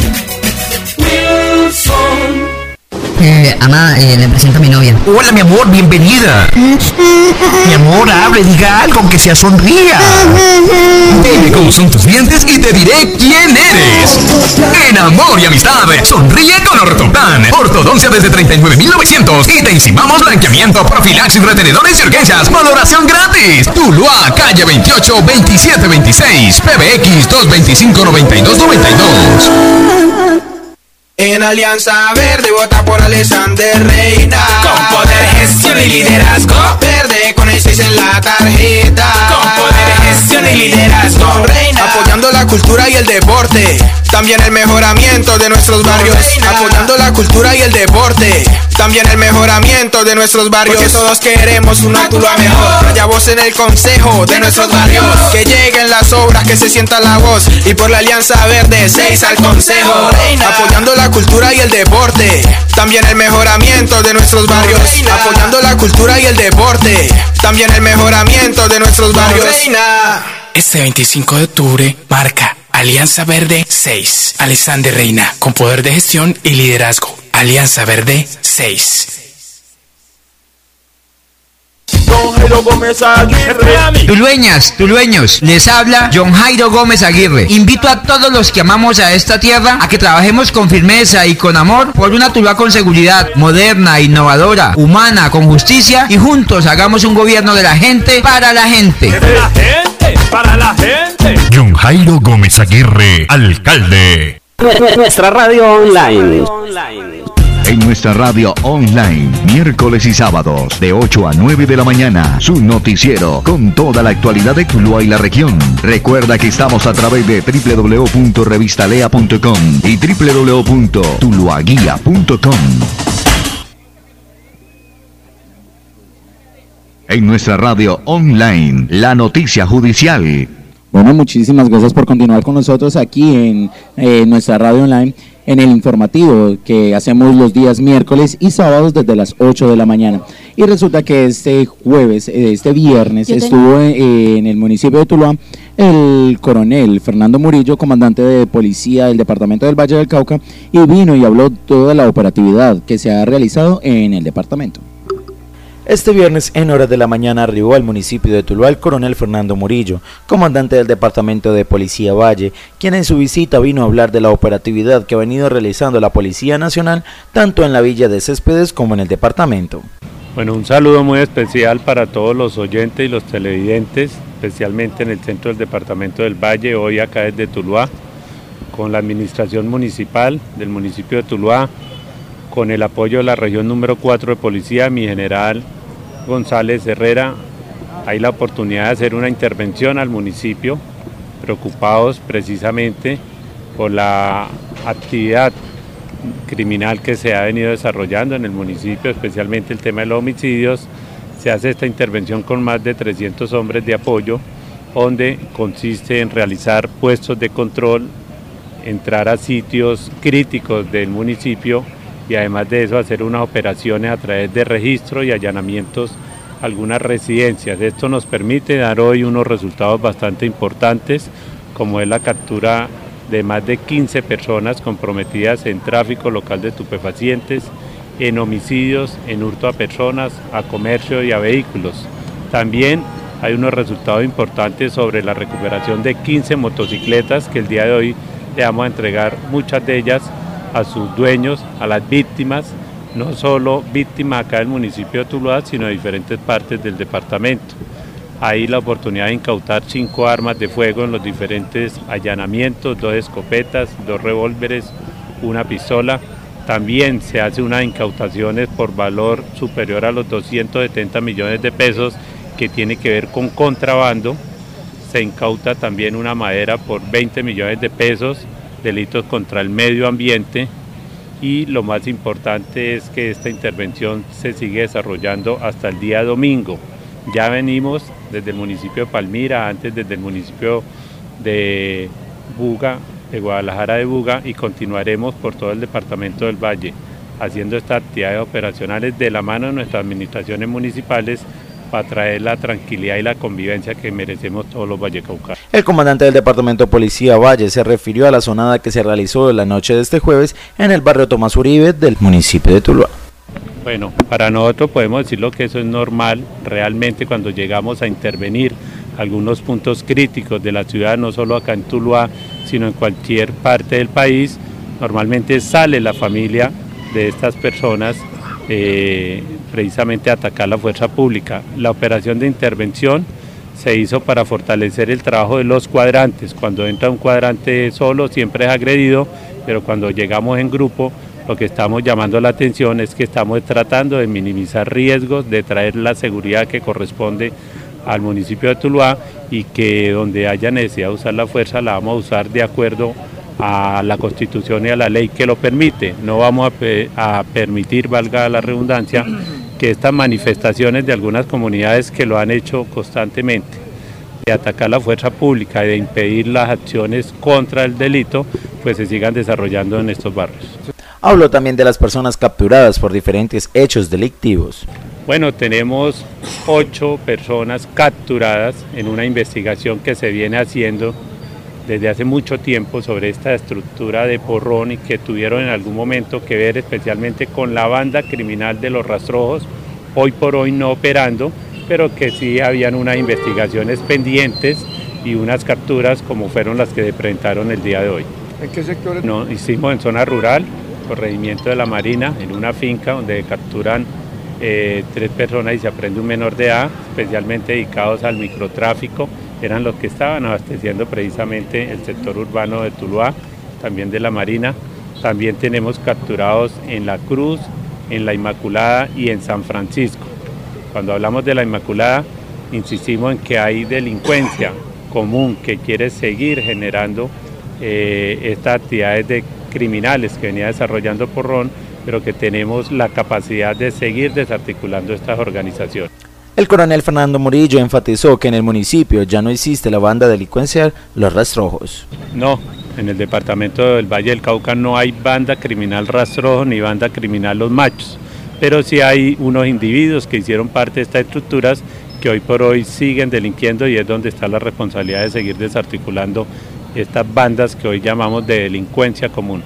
[SPEAKER 14] Wilson. Ama, le presento a mi novia.
[SPEAKER 15] Hola, mi amor, bienvenida. Mi amor, hable, diga algo, aunque sea sonría. Dime cómo son tus dientes y te diré quién eres. En Amor y Amistad, sonríe con Ortoplan. Ortodoncia desde 39.900 y te encimamos blanqueamiento, profilaxis, retenedores y urgencias. Valoración gratis. Tuluá, calle 28, 2726. PBX 225-9292.
[SPEAKER 16] En Alianza Verde vota por Alexander Reina.
[SPEAKER 17] Con poder, gestión y liderazgo.
[SPEAKER 16] Verde con el 6 en la tarjeta.
[SPEAKER 17] Con poder, gestión y liderazgo.
[SPEAKER 16] Con Reina, apoyando la cultura y el deporte. También el mejoramiento de nuestros barrios. Apoyando la cultura y el deporte. También el mejoramiento de nuestros barrios. Porque todos queremos una Tuluá mejor. Haya voz en el consejo de nuestros barrios. Que lleguen las obras, que se sienta la voz. Y por la Alianza Verde, 6 al consejo. Reina, apoyando la cultura y el deporte. También el mejoramiento de nuestros barrios. Apoyando la cultura y el deporte. También el mejoramiento de nuestros barrios. Reina.
[SPEAKER 17] Este 25 de octubre marca Alianza Verde 6. Alexander Reina, con poder de gestión y liderazgo. Alianza Verde 6.
[SPEAKER 15] Tulueñas, tulueños, les habla John Jairo Gómez Aguirre. Invito a todos los que amamos a esta tierra a que trabajemos con firmeza y con amor por una Tuluá con seguridad, moderna, innovadora, humana, con justicia, y juntos hagamos un gobierno de la gente para la gente.
[SPEAKER 18] De la gente, para la gente.
[SPEAKER 7] John Jairo Gómez Aguirre, alcalde.
[SPEAKER 9] Nuestra radio online.
[SPEAKER 7] En nuestra radio online, miércoles y sábados, de 8 a 9 de la mañana, su noticiero con toda la actualidad de Tuluá y la región. Recuerda que estamos a través de www.revistalea.com y www.tuluaguia.com. En nuestra radio online, la noticia judicial.
[SPEAKER 1] Bueno, muchísimas gracias por continuar con nosotros aquí en nuestra radio online, en el informativo que hacemos los días miércoles y sábados desde las 8 de la mañana. Y resulta que este viernes estuvo en el municipio de Tuluá el coronel Fernando Murillo, comandante de policía del departamento del Valle del Cauca, y vino y habló toda la operatividad que se ha realizado en el departamento.
[SPEAKER 4] Este viernes, en horas de la mañana, arribó al municipio de Tuluá el coronel Fernando Murillo, comandante del Departamento de Policía Valle, quien en su visita vino a hablar de la operatividad que ha venido realizando la Policía Nacional, tanto en la Villa de Céspedes como en el departamento.
[SPEAKER 19] Bueno, un saludo muy especial para todos los oyentes y los televidentes, especialmente en el centro del Departamento del Valle, hoy acá desde Tuluá, con la administración municipal del municipio de Tuluá, con el apoyo de la región número 4 de policía, mi general González Herrera. Hay la oportunidad de hacer una intervención al municipio, preocupados precisamente por la actividad criminal que se ha venido desarrollando en el municipio, especialmente el tema de los homicidios. Se hace esta intervención con más de 300 hombres de apoyo, donde consiste en realizar puestos de control entrar a sitios críticos del municipio y además de eso hacer unas operaciones a través de registro y allanamientos a algunas residencias. Esto nos permite dar hoy unos resultados bastante importantes, como es la captura de más de 15 personas comprometidas en tráfico local de estupefacientes, en homicidios, en hurto a personas, a comercio y a vehículos. También hay unos resultados importantes sobre la recuperación de 15 motocicletas que el día de hoy le vamos a entregar muchas de ellas a sus dueños, a las víctimas, no solo víctimas acá del municipio de Tuluá, sino de diferentes partes del departamento. Hay la oportunidad de incautar 5 armas de fuego en los diferentes allanamientos, 2 escopetas, 2 revólveres, una pistola. También se hace unas incautaciones por valor superior a los 270 millones de pesos que tiene que ver con contrabando. Se incauta también una madera por 20 millones de pesos, delitos contra el medio ambiente, y lo más importante es que esta intervención se sigue desarrollando hasta el día domingo. Ya venimos desde el municipio de Palmira, antes desde el municipio de Buga, de Guadalajara de Buga, y continuaremos por todo el departamento del Valle, haciendo estas actividades operacionales de la mano de nuestras administraciones municipales para traer la tranquilidad y la convivencia que merecemos todos los vallecaucanos.
[SPEAKER 4] El comandante del Departamento de Policía Valle se refirió a la zonada que se realizó la noche de este jueves en el barrio Tomás Uribe del municipio de Tuluá.
[SPEAKER 19] Bueno, para nosotros podemos decirlo que eso es normal, realmente cuando llegamos a intervenir algunos puntos críticos de la ciudad, no solo acá en Tuluá, sino en cualquier parte del país, normalmente sale la familia de estas personas precisamente a atacar la fuerza pública. La operación de intervención se hizo para fortalecer el trabajo de los cuadrantes. Cuando entra un cuadrante solo siempre es agredido, pero cuando llegamos en grupo, lo que estamos llamando la atención es que estamos tratando de minimizar riesgos, de traer la seguridad que corresponde al municipio de Tuluá, y que donde haya necesidad de usar la fuerza la vamos a usar de acuerdo a la Constitución y a la ley que lo permite. No vamos a permitir, valga la redundancia, que estas manifestaciones de algunas comunidades que lo han hecho constantemente, de atacar la fuerza pública y de impedir las acciones contra el delito, pues se sigan desarrollando en estos barrios.
[SPEAKER 4] Habló también de las personas capturadas por diferentes hechos delictivos.
[SPEAKER 19] Bueno, tenemos 8 personas capturadas en una investigación que se viene haciendo desde hace mucho tiempo sobre esta estructura de Porrón y que tuvieron en algún momento que ver especialmente con la banda criminal de los rastrojos, hoy por hoy no operando, pero que sí habían unas investigaciones pendientes y unas capturas como fueron las que se presentaron el día de hoy.
[SPEAKER 20] ¿En qué sectores?
[SPEAKER 19] No, hicimos en zona rural, corregimiento de la Marina, en una finca donde capturan 3 personas y se aprende un menor de edad, especialmente dedicados al microtráfico. Eran los que estaban abasteciendo precisamente el sector urbano de Tuluá, también de la Marina. También tenemos capturados en La Cruz, en La Inmaculada y en San Francisco. Cuando hablamos de La Inmaculada, insistimos en que hay delincuencia común que quiere seguir generando estas actividades de criminales que venía desarrollando Porrón, pero que tenemos la capacidad de seguir desarticulando estas organizaciones.
[SPEAKER 4] El coronel Fernando Murillo enfatizó que en el municipio ya no existe la banda delincuencial Los Rastrojos.
[SPEAKER 19] No, en el departamento del Valle del Cauca no hay banda criminal Rastrojo ni banda criminal Los Machos, pero sí hay unos individuos que hicieron parte de estas estructuras que hoy por hoy siguen delinquiendo, y es donde está la responsabilidad de seguir desarticulando estas bandas que hoy llamamos de delincuencia común.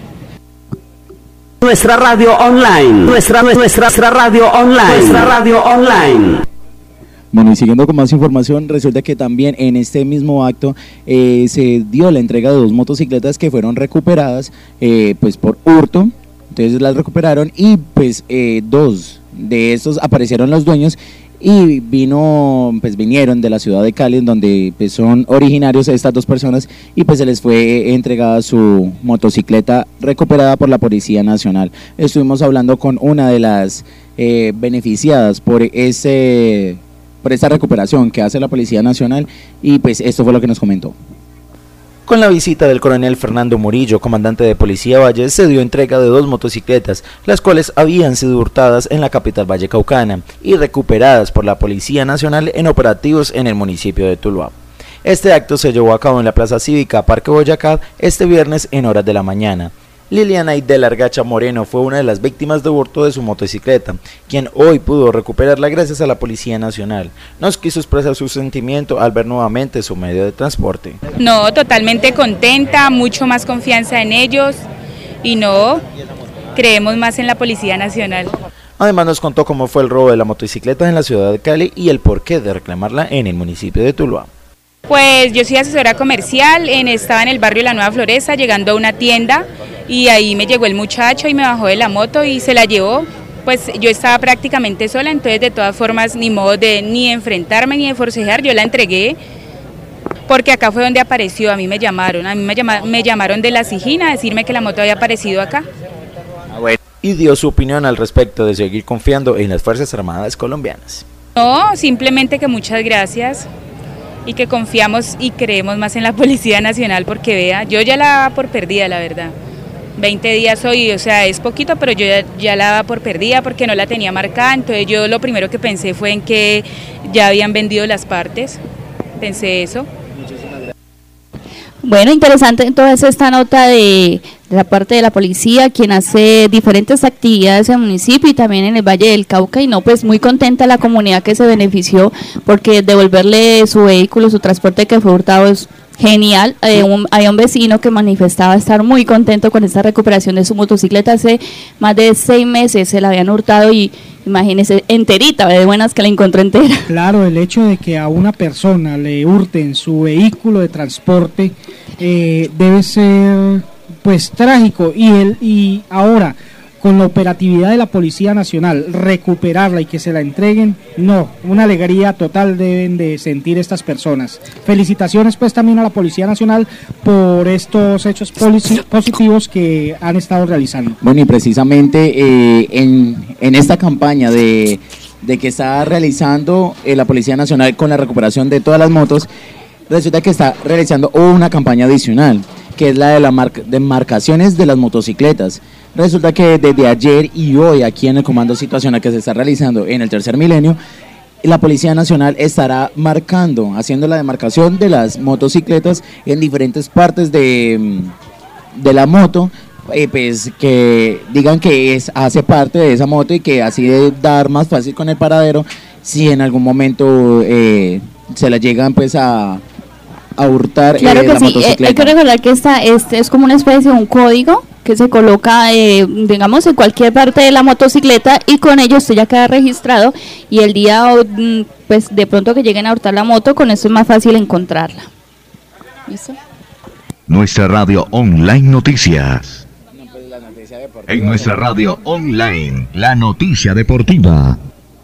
[SPEAKER 9] Nuestra radio online, nuestra radio online, nuestra radio online.
[SPEAKER 1] Bueno, y siguiendo con más información, resulta que también en este mismo acto se dio la entrega de 2 motocicletas que fueron recuperadas pues por hurto. Entonces las recuperaron y pues 2 de estos aparecieron los dueños y vinieron de la ciudad de Cali, donde pues son originarios estas 2 personas, y pues se les fue entregada su motocicleta recuperada por la Policía Nacional. Estuvimos hablando con una de las beneficiadas por esta recuperación que hace la Policía Nacional, y pues esto fue lo que nos comentó.
[SPEAKER 4] Con la visita del coronel Fernando Murillo, comandante de Policía Valle, se dio entrega de 2 motocicletas, las cuales habían sido hurtadas en la capital vallecaucana y recuperadas por la Policía Nacional en operativos en el municipio de Tuluá. Este acto se llevó a cabo en la Plaza Cívica Parque Boyacá este viernes en horas de la mañana. Liliana Aide Largacha Moreno fue una de las víctimas de hurto de su motocicleta, quien hoy pudo recuperarla gracias a la Policía Nacional. Nos quiso expresar su sentimiento al ver nuevamente su medio de transporte.
[SPEAKER 20] No, totalmente contenta, mucho más confianza en ellos y no, creemos más en la Policía Nacional.
[SPEAKER 4] Además nos contó cómo fue el robo de la motocicleta en la ciudad de Cali y el porqué de reclamarla en el municipio de Tuluá.
[SPEAKER 20] Pues yo soy asesora comercial, estaba en el barrio La Nueva Floresta llegando a una tienda y ahí me llegó el muchacho y me bajó de la moto y se la llevó. Pues yo estaba prácticamente sola, entonces de todas formas ni modo de ni enfrentarme ni de forcejear, yo la entregué porque acá fue donde apareció, a mí me llamaron de La Sigina a decirme que la moto había aparecido acá.
[SPEAKER 4] Y dio su opinión al respecto de seguir confiando en las Fuerzas Armadas colombianas.
[SPEAKER 20] No, simplemente que muchas gracias y que confiamos y creemos más en la Policía Nacional porque vea, yo ya la daba por perdida la verdad. 20 días hoy, o sea, es poquito, pero yo ya la daba por perdida porque no la tenía marcada, entonces yo lo primero que pensé fue en que ya habían vendido las partes, pensé eso.
[SPEAKER 2] Bueno, interesante entonces esta nota de la parte de la policía, quien hace diferentes actividades en el municipio y también en el Valle del Cauca, y no, pues muy contenta la comunidad que se benefició porque devolverle su vehículo, su transporte que fue hurtado es genial. Hay un vecino que manifestaba estar muy contento con esta recuperación de su motocicleta. Hace más de 6 meses se la habían hurtado y imagínese, enterita, de buenas que la encontró entera.
[SPEAKER 3] Claro, el hecho de que a una persona le hurten su vehículo de transporte debe ser pues trágico, y ahora con la operatividad de la Policía Nacional, recuperarla y que se la entreguen, no, una alegría total deben de sentir estas personas. Felicitaciones pues también a la Policía Nacional por estos hechos positivos que han estado realizando.
[SPEAKER 1] Bueno, y precisamente en esta campaña de que está realizando la Policía Nacional con la recuperación de todas las motos, resulta que está realizando una campaña adicional, que es la de las demarcaciones de las motocicletas. Resulta que desde ayer y hoy aquí en el comando situacional que se está realizando en el Tercer Milenio, la Policía Nacional estará haciendo la demarcación de las motocicletas en diferentes partes de la moto, pues que digan que hace parte de esa moto y que así de dar más fácil con el paradero si en algún momento se la llegan pues a hurtar.
[SPEAKER 2] Claro que
[SPEAKER 1] la
[SPEAKER 2] sí,
[SPEAKER 1] motocicleta.
[SPEAKER 2] hay que recordar que este es como una especie de un código que se coloca, digamos, en cualquier parte de la motocicleta, y con ello usted ya queda registrado, y el día, pues de pronto que lleguen a hurtar la moto, con eso es más fácil encontrarla. ¿Listo?
[SPEAKER 7] Nuestra radio online noticias. En nuestra radio online, la noticia deportiva.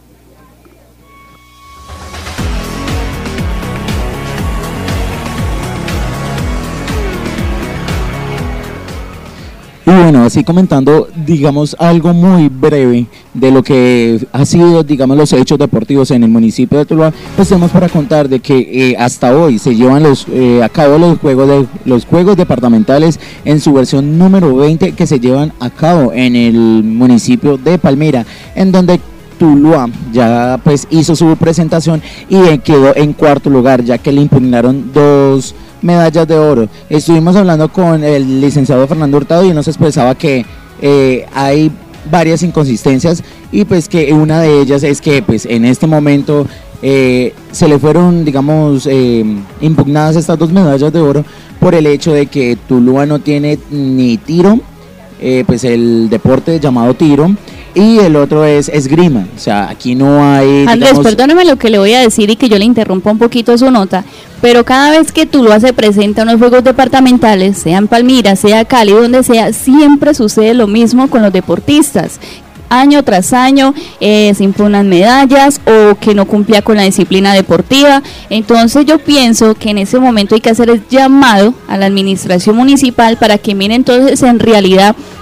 [SPEAKER 1] Y bueno, así comentando, digamos, algo muy breve de lo que ha sido, digamos, los hechos deportivos en el municipio de Tuluá, pues tenemos para contar de que hasta hoy se llevan a cabo los juegos departamentales en su versión número 20 que se llevan a cabo en el municipio de Palmira, en donde Tuluá ya pues hizo su presentación y quedó en cuarto lugar, ya que le impugnaron 2 medallas de oro. Estuvimos hablando con el licenciado Fernando Hurtado y nos expresaba que hay varias inconsistencias, y pues que una de ellas es que pues en este momento se le fueron, digamos, impugnadas estas 2 medallas de oro por el hecho de que Tuluá no tiene ni tiro, pues el deporte llamado tiro, y el otro es esgrima. O sea, aquí no hay,
[SPEAKER 2] Andrés,
[SPEAKER 1] digamos,
[SPEAKER 2] perdóneme lo que le voy a decir y que yo le interrumpa un poquito su nota, pero cada vez que Tuluá se presenta en los juegos departamentales, sea en Palmira, sea Cali, donde sea, siempre sucede lo mismo con los deportistas. Año tras año se impugnan medallas o que no cumplía con la disciplina deportiva. Entonces yo pienso que en ese momento hay que hacer el llamado a la administración municipal para que miren entonces en realidad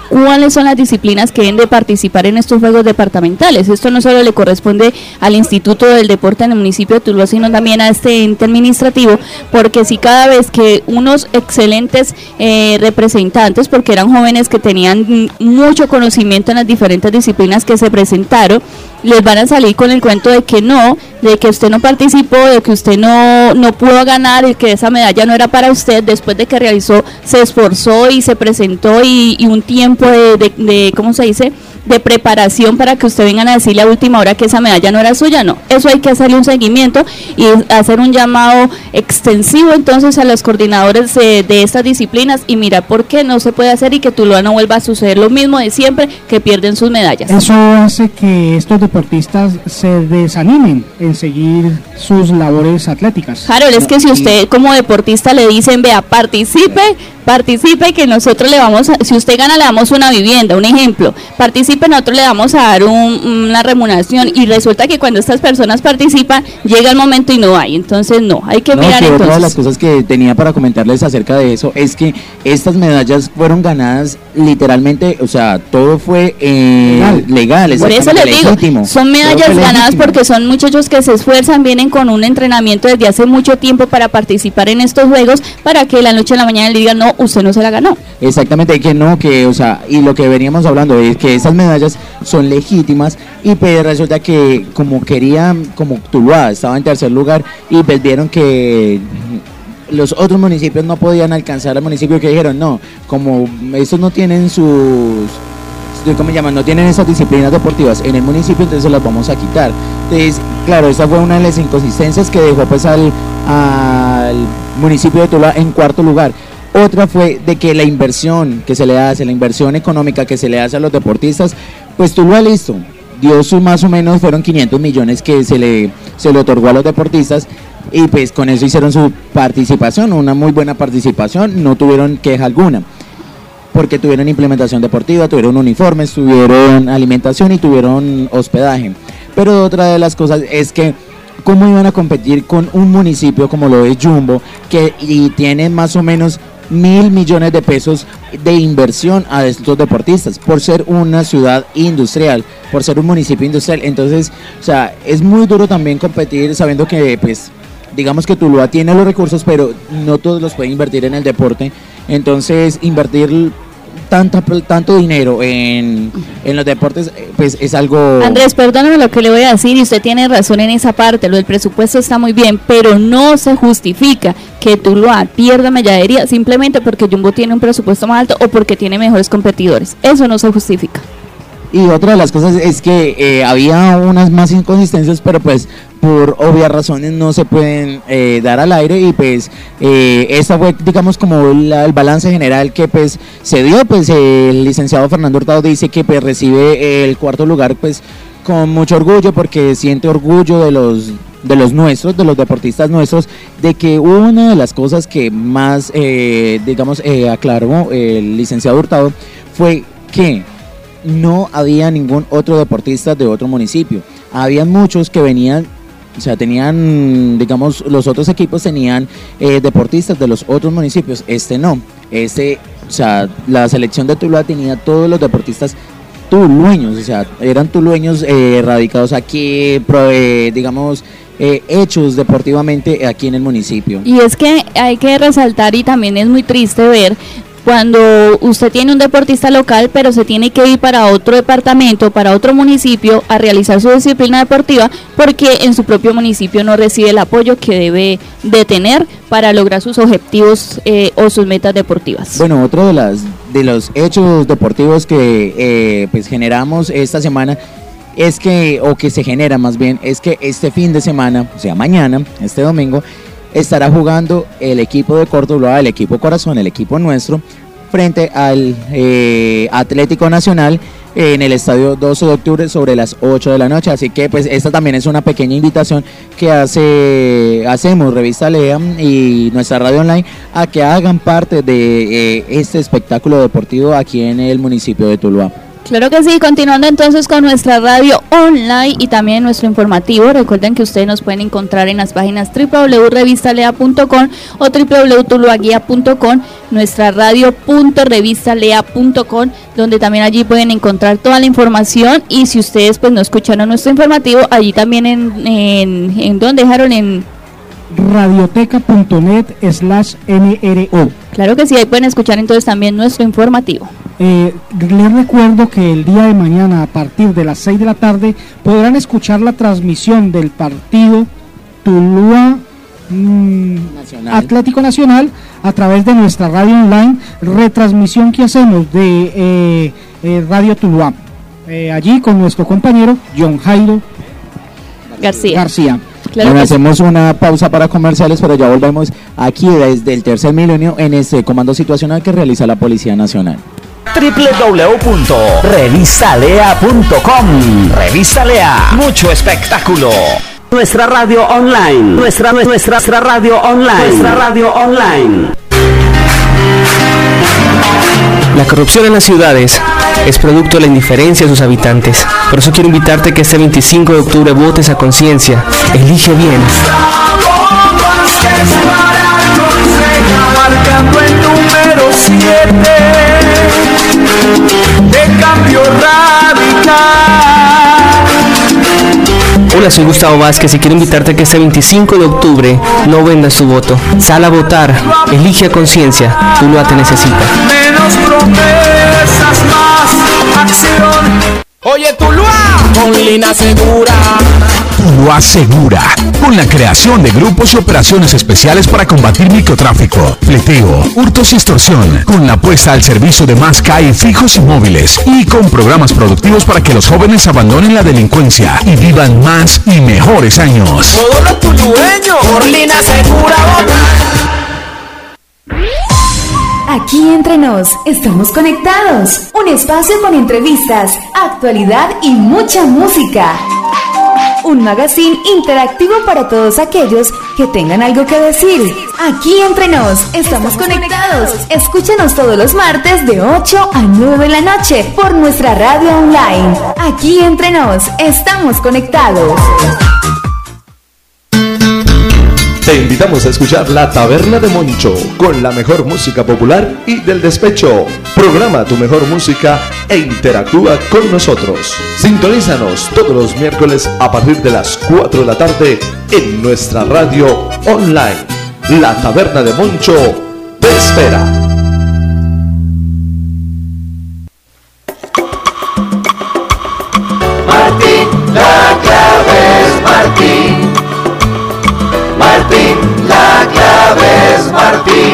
[SPEAKER 2] cuáles son las disciplinas que deben de participar en estos juegos departamentales. Esto no solo le corresponde al Instituto del Deporte en el municipio de Tuluá, sino también a este ente administrativo, porque si cada vez que unos excelentes representantes, porque eran jóvenes que tenían mucho conocimiento en las diferentes disciplinas que se presentaron, les van a salir con el cuento de que no, de que usted no participó, de que usted no pudo ganar y que esa medalla no era para usted, después de que realizó, se esforzó y se presentó y un tiempo de ¿cómo se dice?, de preparación para que usted vengan a decirle a última hora que esa medalla no era suya. No, eso hay que hacerle un seguimiento y hacer un llamado extensivo entonces a los coordinadores de estas disciplinas y mirar por qué no se puede hacer y que Tuluá no vuelva a suceder lo mismo de siempre, que pierden sus medallas.
[SPEAKER 3] Eso hace que estos deportistas se desanimen en seguir sus labores atléticas.
[SPEAKER 2] Claro, es que si usted como deportista le dicen, vea, participe, que nosotros le vamos a, si usted gana le damos una vivienda, un ejemplo, participe, nosotros le vamos a dar una remuneración, y resulta que cuando estas personas participan llega el momento y no hay, entonces no, hay que mirar.
[SPEAKER 1] Otra
[SPEAKER 2] entonces
[SPEAKER 1] de las cosas que tenía para comentarles acerca de eso es que estas medallas fueron ganadas literalmente, o sea, todo fue legal,
[SPEAKER 2] por eso les digo,
[SPEAKER 1] legítimo.
[SPEAKER 2] Son medallas ganadas porque son muchachos que se esfuerzan, vienen con un entrenamiento desde hace mucho tiempo para participar en estos juegos, para que la noche a la mañana le digan, no, usted no se la ganó.
[SPEAKER 1] Exactamente, que no, que, o sea, y lo que veníamos hablando es que esas medallas son legítimas, y pues resulta que como Tuluá estaba en tercer lugar, y pues vieron que los otros municipios no podían alcanzar al municipio, que dijeron, no, como estos no tienen no tienen esas disciplinas deportivas en el municipio, entonces se las vamos a quitar. Entonces, claro, esa fue una de las inconsistencias que dejó pues al municipio de Tuluá en cuarto lugar. Otra fue de que la inversión que se le hace, la inversión económica que se le hace a los deportistas, pues Tuluá listo, dio más o menos, fueron 500 millones que se le otorgó a los deportistas, y pues con eso hicieron su participación, una muy buena participación, no tuvieron queja alguna, porque tuvieron implementación deportiva, tuvieron uniformes, tuvieron alimentación y tuvieron hospedaje. Pero otra de las cosas es que cómo iban a competir con un municipio como lo es Jumbo, y tiene más o menos 1.000 millones de pesos de inversión a estos deportistas, por ser una ciudad industrial, por ser un municipio industrial. Entonces, o sea, es muy duro también competir sabiendo que, pues, digamos que Tuluá tiene los recursos, pero no todos los pueden invertir en el deporte. Entonces, invertir tanto dinero en los deportes, pues es algo...
[SPEAKER 2] Andrés, perdóname lo que le voy a decir, y usted tiene razón en esa parte, lo del presupuesto está muy bien, pero no se justifica que Tuluá pierda medallería simplemente porque Jumbo tiene un presupuesto más alto o porque tiene mejores competidores. Eso no se justifica.
[SPEAKER 1] Y otra de las cosas es que había unas más inconsistencias, pero pues por obvias razones no se pueden dar al aire, y pues esta fue, digamos, como el balance general que pues se dio. Pues el licenciado Fernando Hurtado dice que pues recibe el cuarto lugar pues con mucho orgullo, porque siente orgullo de los nuestros, de los deportistas nuestros, de que una de las cosas que más aclaró el licenciado Hurtado fue que no había ningún otro deportista de otro municipio. Habían muchos que venían, o sea, tenían, digamos, los otros equipos tenían deportistas de los otros municipios. No, o sea, la selección de Tuluá tenía todos los deportistas tulueños, o sea, eran tulueños radicados aquí, hechos deportivamente aquí en el municipio.
[SPEAKER 2] Y es que hay que resaltar, y también es muy triste ver cuando usted tiene un deportista local, pero se tiene que ir para otro departamento, para otro municipio, a realizar su disciplina deportiva, porque en su propio municipio no recibe el apoyo que debe de tener para lograr sus objetivos o sus metas deportivas.
[SPEAKER 1] Bueno, otro de los hechos deportivos que pues generamos esta semana es que se genera más bien, es que este fin de semana, o sea mañana, este domingo, estará jugando el equipo de Córdoba, el equipo Corazón, el equipo nuestro, frente al Atlético Nacional en el estadio 12 de octubre sobre las 8 de la noche. Así que pues esta también es una pequeña invitación que hacemos Revista Lea y nuestra radio online, a que hagan parte de este espectáculo deportivo aquí en el municipio de Tuluá.
[SPEAKER 2] Claro que sí, continuando entonces con nuestra radio online y también nuestro informativo. Recuerden que ustedes nos pueden encontrar en las páginas www.revistalea.com o www.tuluaguia.com, nuestra radio.revistalea.com, donde también allí pueden encontrar toda la información. Y si ustedes pues no escucharon nuestro informativo, allí también en donde dejaron en
[SPEAKER 3] radioteca.net/NRO.
[SPEAKER 2] Claro que sí, ahí pueden escuchar entonces también nuestro informativo.
[SPEAKER 3] Les recuerdo que el día de mañana a partir de las 6 de la tarde podrán escuchar la transmisión del partido Tuluá Atlético Nacional a través de nuestra radio online, retransmisión que hacemos de Radio Tuluá, allí con nuestro compañero John Jairo García.
[SPEAKER 1] Claro, bueno, hacemos una pausa para comerciales, pero ya volvemos aquí desde el Tercer Milenio en este comando situacional que realiza la Policía Nacional.
[SPEAKER 9] www.revistalea.com. Revista Lea, mucho espectáculo. Nuestra radio online, nuestra radio online, nuestra radio online.
[SPEAKER 21] La corrupción en las ciudades es producto de la indiferencia de sus habitantes. Por eso quiero invitarte que este 25 de octubre votes a conciencia. Elige bien.
[SPEAKER 18] Marcando el número 7 de cambio radical.
[SPEAKER 21] Hola, soy Gustavo Vázquez y quiero invitarte que este 25 de octubre no vendas tu voto. Sal a votar, elige a conciencia, Tuluá te necesita.
[SPEAKER 18] Menos promesas, más acción. Oye, Tuluá, con Lina Segura.
[SPEAKER 15] Tuluá Segura, con la creación de grupos y operaciones especiales para combatir microtráfico, fleteo, hurtos y extorsión, con la puesta al servicio de más CAI fijos y móviles, y con programas productivos para que los jóvenes abandonen la delincuencia y vivan más y mejores años.
[SPEAKER 18] Todos los tulueños, por Lina Segura,
[SPEAKER 22] Aquí entre nos, estamos conectados. Un espacio con entrevistas, actualidad y mucha música. Un magazine interactivo para todos aquellos que tengan algo que decir. Aquí entre nos, estamos conectados. Escúchanos todos los martes de 8 a 9 de la noche por nuestra radio online. Aquí entre nos, estamos conectados.
[SPEAKER 23] Te invitamos a escuchar La Taberna de Moncho, con la mejor música popular y del despecho. Programa tu mejor música e interactúa con nosotros. Sintonízanos todos los miércoles a partir de las 4 de la tarde en nuestra radio online. La Taberna de Moncho te espera.
[SPEAKER 18] Martín, la clave es Martín. Martín, la clave es Martín.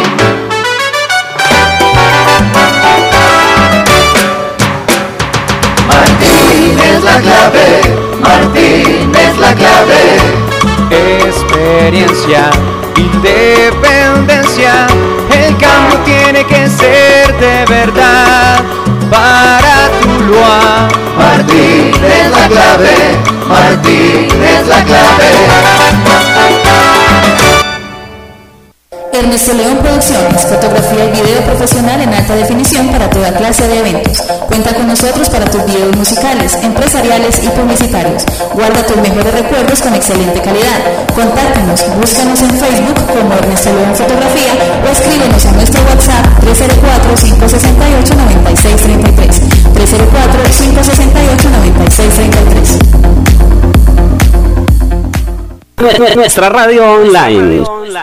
[SPEAKER 18] Martín es la clave, Martín es la clave.
[SPEAKER 24] Experiencia, independencia, el cambio tiene que ser de verdad para Tuluá.
[SPEAKER 18] Martín es la clave, Martín es la clave.
[SPEAKER 22] Ernesto León Producciones, fotografía y video profesional en alta definición para toda clase de eventos. Cuenta con nosotros para tus videos musicales, empresariales y publicitarios. Guarda tus mejores recuerdos con excelente calidad. Contáctanos, búscanos en Facebook como Ernesto León Fotografía o escríbenos a nuestro WhatsApp 304-568-9633. 304-568-9633.
[SPEAKER 9] Nuestra radio online.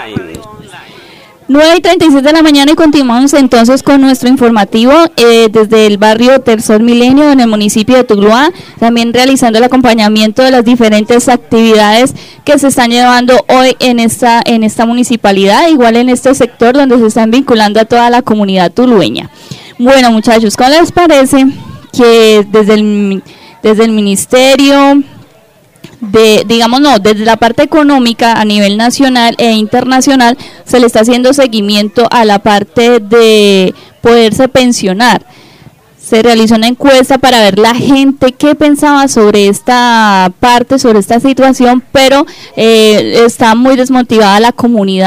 [SPEAKER 2] 9:36 de la mañana y continuamos entonces con nuestro informativo desde el barrio Tercer Milenio en el municipio de Tuluá, también realizando el acompañamiento de las diferentes actividades que se están llevando hoy en esta municipalidad, igual en este sector donde se están vinculando a toda la comunidad tulueña. Bueno, muchachos, ¿cómo les parece que desde el ministerio desde la parte económica a nivel nacional e internacional se le está haciendo seguimiento a la parte de poderse pensionar? Se realizó una encuesta para ver la gente qué pensaba sobre esta parte, sobre esta situación, pero está muy desmotivada la comunidad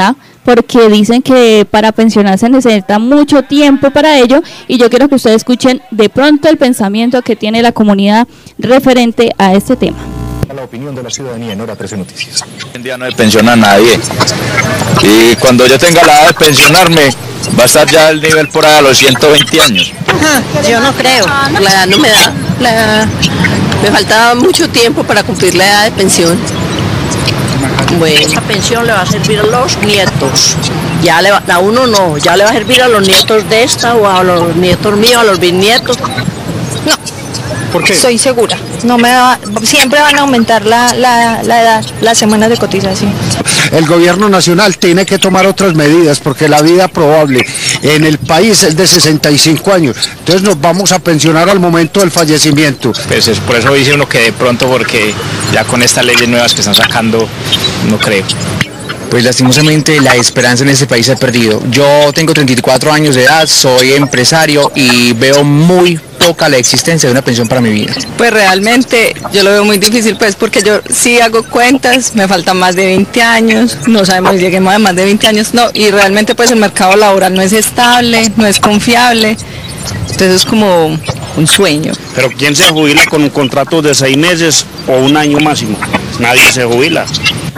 [SPEAKER 2] porque dicen que para pensionarse necesita mucho tiempo para ello, y yo quiero que ustedes escuchen de pronto el pensamiento que tiene la comunidad referente a este tema.
[SPEAKER 5] La opinión de la ciudadanía en Hora 13 Noticias.
[SPEAKER 6] Hoy en día no se pensiona a nadie, y cuando yo tenga la edad de pensionarme va a estar ya el nivel por ahí a los 120 años.
[SPEAKER 8] Yo no creo, la edad no me da, me faltaba mucho tiempo para cumplir la edad de pensión. Bueno, esa pensión le va a servir a los nietos, ya a uno no, ya le va a servir a los nietos de esta o a los nietos míos, a los bisnietos.
[SPEAKER 10] No. ¿Por qué? Soy segura. No me va, siempre van a aumentar la edad, las semanas de cotización.
[SPEAKER 25] El gobierno nacional tiene que tomar otras medidas porque la vida probable en el país es de 65 años. Entonces nos vamos a pensionar al momento del fallecimiento.
[SPEAKER 6] Pues es por eso dice uno que de pronto, porque ya con estas leyes nuevas que están sacando, no creo.
[SPEAKER 26] Pues lastimosamente la esperanza en este país se ha perdido. Yo tengo 34 años de edad, soy empresario y veo muy poca la existencia de una pensión para mi vida.
[SPEAKER 10] Pues realmente yo lo veo muy difícil, pues porque yo sí hago cuentas, me faltan más de 20 años, no sabemos si lleguemos a más de 20 años, no, y realmente pues el mercado laboral no es estable, no es confiable, entonces es como un sueño.
[SPEAKER 27] Pero ¿quién se jubila con un contrato de 6 meses o un año máximo? Nadie se jubila.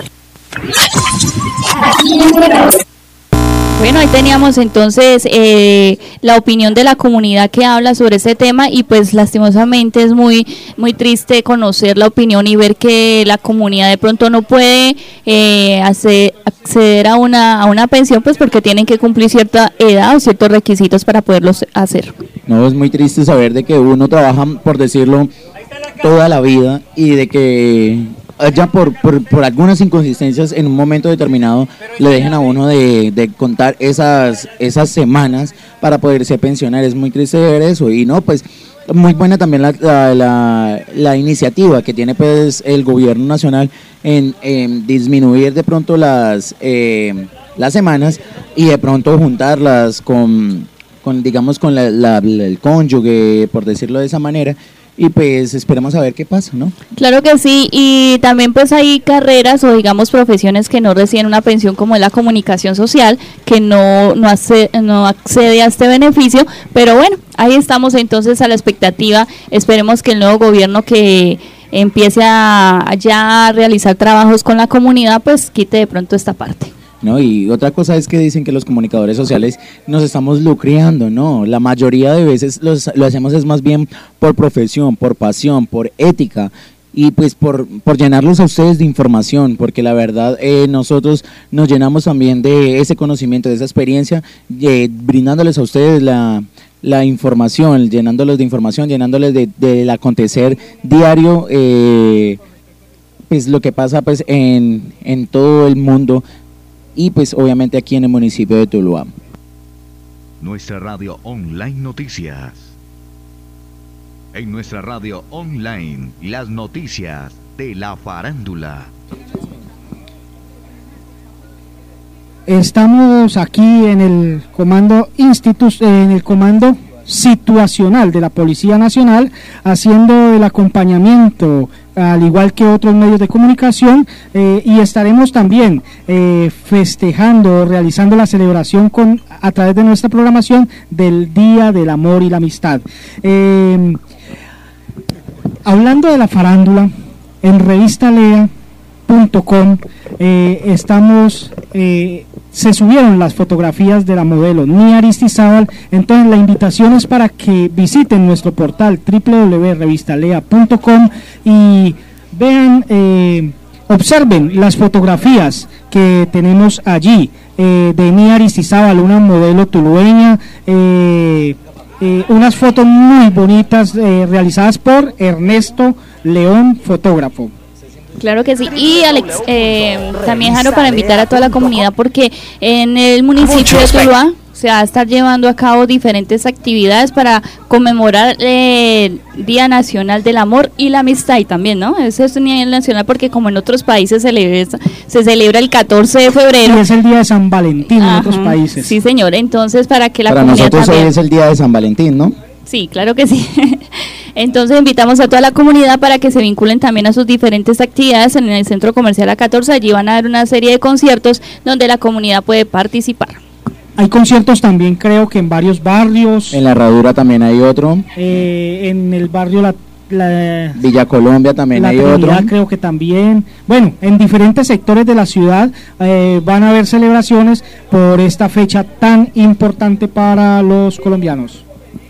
[SPEAKER 2] Bueno, ahí teníamos entonces la opinión de la comunidad que habla sobre este tema, y pues lastimosamente es muy triste conocer la opinión y ver que la comunidad de pronto no puede acceder a una pensión, pues porque tienen que cumplir cierta edad o ciertos requisitos para poderlos hacer.
[SPEAKER 1] No, es muy triste saber de que uno trabaja, por decirlo, toda la vida, y de que ya por algunas inconsistencias en un momento determinado le dejen a uno de contar esas semanas para poderse pensionar. Es muy triste ver eso, y no, pues muy buena también la iniciativa que tiene pues el gobierno nacional en disminuir de pronto las semanas y de pronto juntarlas con digamos con el cónyuge, por decirlo de esa manera. Y pues esperemos a ver qué pasa, ¿no? Claro que sí, y también pues hay carreras o digamos profesiones que no reciben una pensión, como es la comunicación social, que no accede a este beneficio, pero bueno, ahí estamos entonces a la expectativa. Esperemos que el nuevo gobierno que empiece a ya realizar trabajos con la comunidad, pues quite de pronto esta parte. No, y otra cosa es que dicen que los comunicadores sociales nos estamos lucreando, no, la mayoría de veces lo hacemos es más bien por profesión, por pasión, por ética, y pues por llenarlos a ustedes de información, porque la verdad nosotros nos llenamos también de ese conocimiento, de esa experiencia, brindándoles a ustedes la información, llenándolos de información, llenándoles del acontecer diario, pues lo que pasa pues en todo el mundo, y pues obviamente aquí en el municipio de Tuluá.
[SPEAKER 7] Nuestra radio online noticias. En nuestra radio online, las noticias de la farándula.
[SPEAKER 3] Estamos aquí en el comando situacional de la Policía Nacional, haciendo el acompañamiento al igual que otros medios de comunicación, y estaremos también festejando, realizando la celebración a través de nuestra programación del Día del Amor y la Amistad. Hablando de la farándula, en revistalea.com se subieron las fotografías de la modelo Nia Aristizábal. Entonces la invitación es para que visiten nuestro portal www.revistalea.com y vean, observen las fotografías que tenemos allí de Nia Aristizábal, una modelo tulueña, unas fotos muy bonitas realizadas por Ernesto León, fotógrafo.
[SPEAKER 2] Claro que sí, y Alex, también Jaro, para invitar a toda la comunidad, porque en el municipio de Tuluá se va a estar llevando a cabo diferentes actividades para conmemorar el Día Nacional del Amor y la Amistad, y también, ¿no? Ese es un día nacional porque como en otros países se celebra el 14 de febrero.
[SPEAKER 3] Y es el Día de San Valentín. Ajá, en otros países.
[SPEAKER 2] Sí, señor, entonces para que la
[SPEAKER 1] comunidad nosotros también... hoy es el Día de San Valentín, ¿no?
[SPEAKER 2] Sí, claro que sí. Entonces invitamos a toda la comunidad para que se vinculen también a sus diferentes actividades en el Centro Comercial A14. Allí van a dar una serie de conciertos donde la comunidad puede participar.
[SPEAKER 3] Hay conciertos también, creo que en varios barrios.
[SPEAKER 1] En la Herradura también hay otro.
[SPEAKER 3] En el barrio
[SPEAKER 1] Villa Colombia también hay otro.
[SPEAKER 3] Creo que también. Bueno, en diferentes sectores de la ciudad van a haber celebraciones por esta fecha tan importante para los colombianos.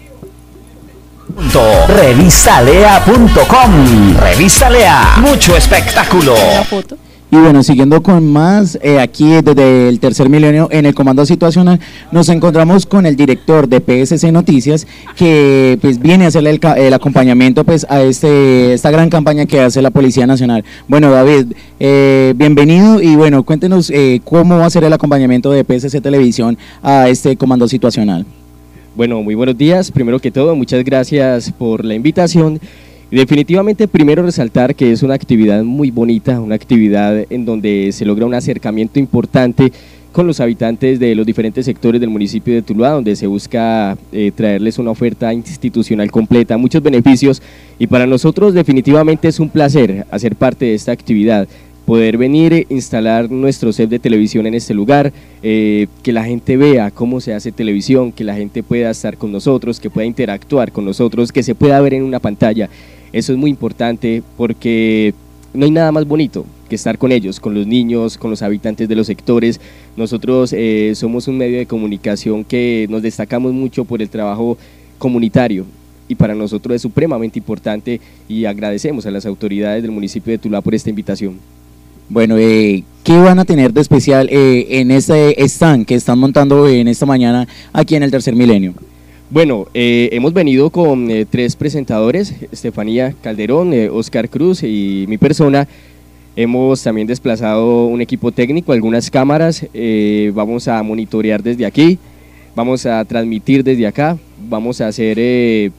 [SPEAKER 9] Revisalea.com. Revista Lea, mucho espectáculo.
[SPEAKER 1] Y bueno, siguiendo con más, aquí desde el Tercer Milenio en el Comando Situacional nos encontramos con el director de PSC Noticias, que pues viene a hacerle el acompañamiento pues a esta gran campaña que hace la Policía Nacional. Bueno, David, bienvenido, y bueno, cuéntenos cómo va a ser el acompañamiento de PSC Televisión a este Comando Situacional.
[SPEAKER 11] Bueno, muy buenos días. Primero que todo, muchas gracias por la invitación. Y definitivamente primero resaltar que es una actividad muy bonita, una actividad en donde se logra un acercamiento importante con los habitantes de los diferentes sectores del municipio de Tuluá, donde se busca traerles una oferta institucional completa, muchos beneficios, y para nosotros definitivamente es un placer hacer parte de esta actividad, poder venir, instalar nuestro set de televisión en este lugar, que la gente vea cómo se hace televisión, que la gente pueda estar con nosotros, que pueda interactuar con nosotros, que se pueda ver en una pantalla. Eso es muy importante porque no hay nada más bonito que estar con ellos, con los niños, con los habitantes de los sectores. Nosotros somos un medio de comunicación que nos destacamos mucho por el trabajo comunitario, y para nosotros es supremamente importante, y agradecemos a las autoridades del municipio de Tuluá por esta invitación.
[SPEAKER 1] Bueno, ¿qué van a tener de especial en este stand que están montando en esta mañana aquí en el Tercer Milenio?
[SPEAKER 11] Bueno, hemos venido con 3 presentadores, Estefanía Calderón, Oscar Cruz y mi persona. Hemos también desplazado un equipo técnico, algunas cámaras, vamos a monitorear desde aquí, vamos a transmitir desde acá, vamos a hacer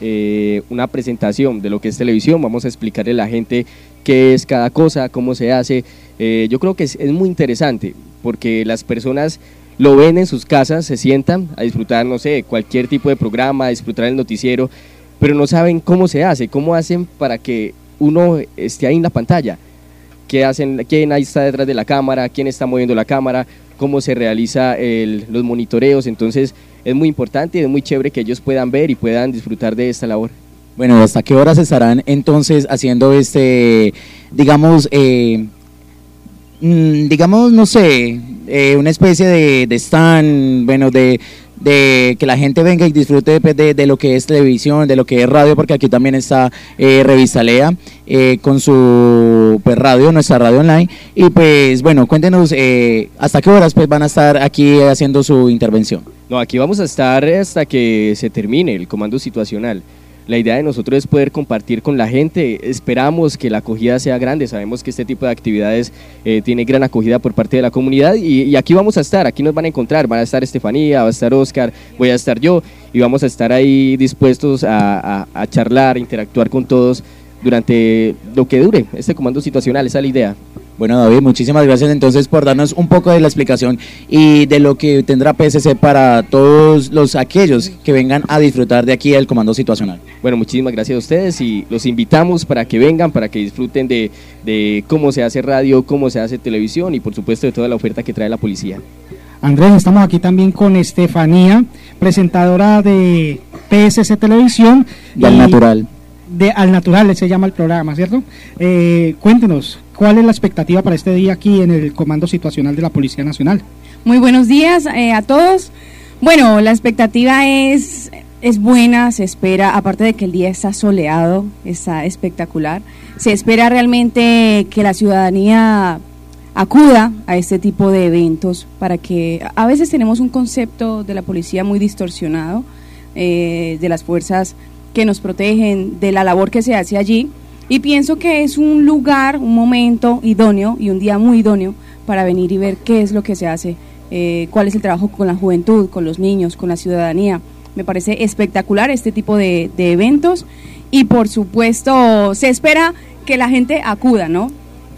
[SPEAKER 11] una presentación de lo que es televisión, vamos a explicarle a la gente qué es cada cosa, cómo se hace. Yo creo que es muy interesante porque las personas lo ven en sus casas, se sientan a disfrutar, no sé, cualquier tipo de programa, a disfrutar el noticiero, pero no saben cómo se hace, cómo hacen para que uno esté ahí en la pantalla, qué hacen, quién ahí está detrás de la cámara, quién está moviendo la cámara, cómo se realiza los monitoreos. Entonces es muy importante y es muy chévere que ellos puedan ver y puedan disfrutar de esta labor.
[SPEAKER 1] Bueno, ¿hasta qué horas estarán entonces haciendo digamos, no sé, una especie de stand, bueno, de que la gente venga y disfrute de lo que es televisión, de lo que es radio, porque aquí también está Revista Lea con su pues, radio, nuestra radio online, y pues bueno, cuéntenos hasta qué horas pues van a estar aquí haciendo su intervención.
[SPEAKER 11] No, aquí vamos a estar hasta que se termine el comando situacional. La idea de nosotros es poder compartir con la gente, esperamos que la acogida sea grande, sabemos que este tipo de actividades tiene gran acogida por parte de la comunidad, y aquí vamos a estar, aquí nos van a encontrar, van a estar Estefanía, va a estar Oscar, voy a estar yo, y vamos a estar ahí dispuestos a charlar, a interactuar con todos durante lo que dure este comando situacional, esa es la idea.
[SPEAKER 1] Bueno, David, muchísimas gracias entonces por darnos un poco de la explicación y de lo que tendrá PSC para todos aquellos que vengan a disfrutar de aquí del Comando Situacional.
[SPEAKER 11] Bueno, muchísimas gracias a ustedes y los invitamos para que vengan, para que disfruten de cómo se hace radio, cómo se hace televisión y por supuesto de toda la oferta que trae la policía.
[SPEAKER 3] Andrés, estamos aquí también con Estefanía, presentadora de PSC Televisión.
[SPEAKER 1] De Al Natural.
[SPEAKER 3] De Al Natural se llama el programa, ¿cierto? Cuéntenos, ¿cuál es la expectativa para este día aquí en el Comando Situacional de la Policía Nacional?
[SPEAKER 12] Muy buenos días a todos. Bueno, la expectativa es buena, se espera, aparte de que el día está soleado, está espectacular, se espera realmente que la ciudadanía acuda a este tipo de eventos para que a veces tenemos un concepto de la policía muy distorsionado, de las fuerzas que nos protegen, de la labor que se hace allí, y pienso que es un lugar, un momento idóneo y un día muy idóneo para venir y ver qué es lo que se hace, cuál es el trabajo con la juventud, con los niños, con la ciudadanía. Me parece espectacular este tipo de eventos y por supuesto se espera que la gente acuda, ¿no?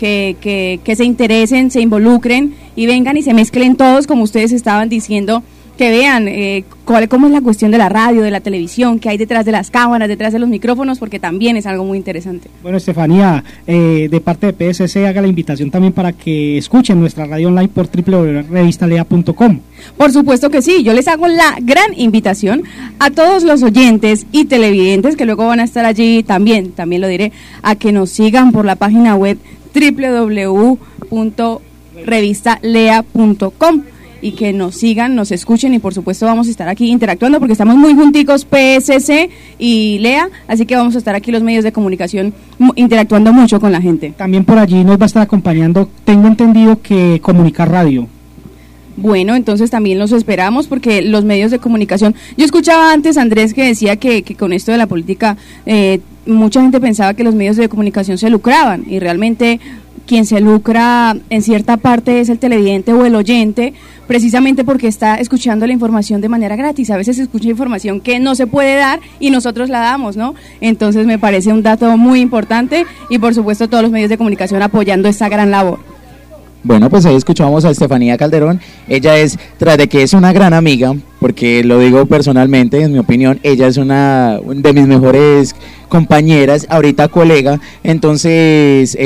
[SPEAKER 12] Que se interesen, se involucren y vengan y se mezclen todos, como ustedes estaban diciendo, que vean cómo es la cuestión de la radio, de la televisión, qué hay detrás de las cámaras, detrás de los micrófonos, porque también es algo muy interesante.
[SPEAKER 3] Bueno, Estefanía, de parte de PSC, haga la invitación también para que escuchen nuestra radio online por www.revistalea.com.
[SPEAKER 12] Por supuesto que sí, yo les hago la gran invitación a todos los oyentes y televidentes que luego van a estar allí también lo diré, a que nos sigan por la página web www.revistalea.com y que nos sigan, nos escuchen y por supuesto vamos a estar aquí interactuando porque estamos muy junticos PSC y Lea, así que vamos a estar aquí los medios de comunicación interactuando mucho con la gente.
[SPEAKER 3] También por allí nos va a estar acompañando, tengo entendido que Comunicar Radio.
[SPEAKER 12] Bueno, entonces también los esperamos porque los medios de comunicación, yo escuchaba antes Andrés que decía que con esto de la política mucha gente pensaba que los medios de comunicación se lucraban y realmente quien se lucra en cierta parte es el televidente o el oyente, precisamente porque está escuchando la información de manera gratis. A veces se escucha información que no se puede dar y nosotros la damos, ¿no? Entonces me parece un dato muy importante y por supuesto todos los medios de comunicación apoyando esta gran labor.
[SPEAKER 1] Bueno, pues ahí escuchamos a Estefanía Calderón. Ella es, tras de que es una gran amiga, porque lo digo personalmente, en mi opinión, ella es una de mis mejores compañeras, ahorita colega, entonces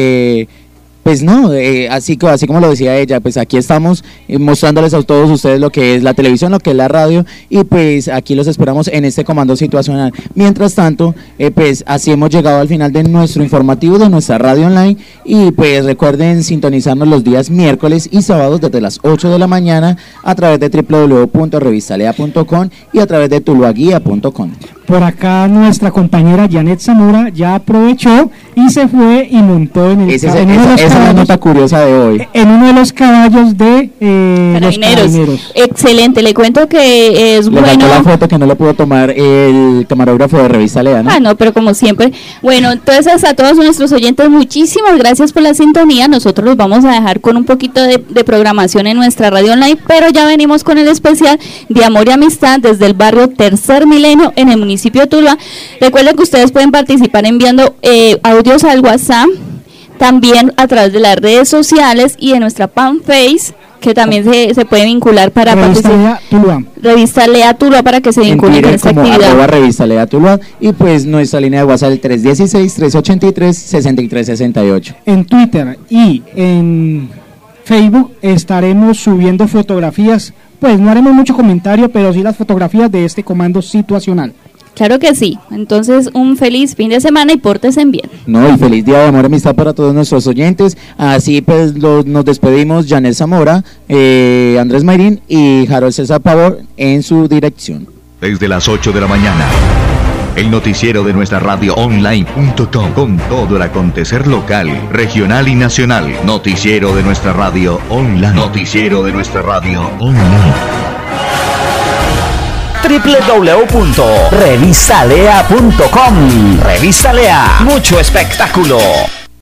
[SPEAKER 1] pues no, así como lo decía ella, pues aquí estamos mostrándoles a todos ustedes lo que es la televisión, lo que es la radio, y pues aquí los esperamos en este comando situacional. Mientras tanto, pues así hemos llegado al final de nuestro informativo, de nuestra radio online, y pues recuerden sintonizarnos los días miércoles y sábados desde las 8 de la mañana a través de www.revistalea.com y a través de tuluaguía.com.
[SPEAKER 3] Por acá nuestra compañera Janet Zamora ya aprovechó y se fue y montó en
[SPEAKER 1] esa es la nota curiosa de hoy.
[SPEAKER 3] En uno de los caballos de los carabineros.
[SPEAKER 2] Excelente, le cuento que es
[SPEAKER 1] le
[SPEAKER 2] bueno.
[SPEAKER 1] La foto que no lo pudo tomar el camarógrafo de Revista Lea, ¿no?
[SPEAKER 2] No, pero como siempre. Bueno, entonces a todos nuestros oyentes, muchísimas gracias por la sintonía. Nosotros los vamos a dejar con un poquito de programación en nuestra radio online, pero ya venimos con el especial de Amor y Amistad desde el barrio Tercer Milenio en el municipio de Tuluá. Recuerden que ustedes pueden participar enviando audios al WhatsApp, también a través de las redes sociales y de nuestra fanpage, que también se puede vincular para participar. Revista Lea Tuluá para que se vinculen con esta actividad.
[SPEAKER 1] Revista Lea Tuluá, y pues nuestra línea de WhatsApp el 316-383-6368.
[SPEAKER 3] En Twitter y en Facebook estaremos subiendo fotografías, pues no haremos mucho comentario, pero sí las fotografías de este comando situacional.
[SPEAKER 2] Claro que sí. Entonces, un feliz fin de semana y pórtense bien.
[SPEAKER 1] No, y feliz día de amor y amistad para todos nuestros oyentes. Así pues nos despedimos, Janet Zamora, Andrés Mayrín y Harold César Pavón en su dirección.
[SPEAKER 7] Desde las 8 de la mañana, el noticiero de nuestra radio online.com con todo el acontecer local, regional y nacional. Noticiero de nuestra radio online. Noticiero de nuestra radio online.
[SPEAKER 9] www.revistalea.com. Revista Lea, mucho espectáculo.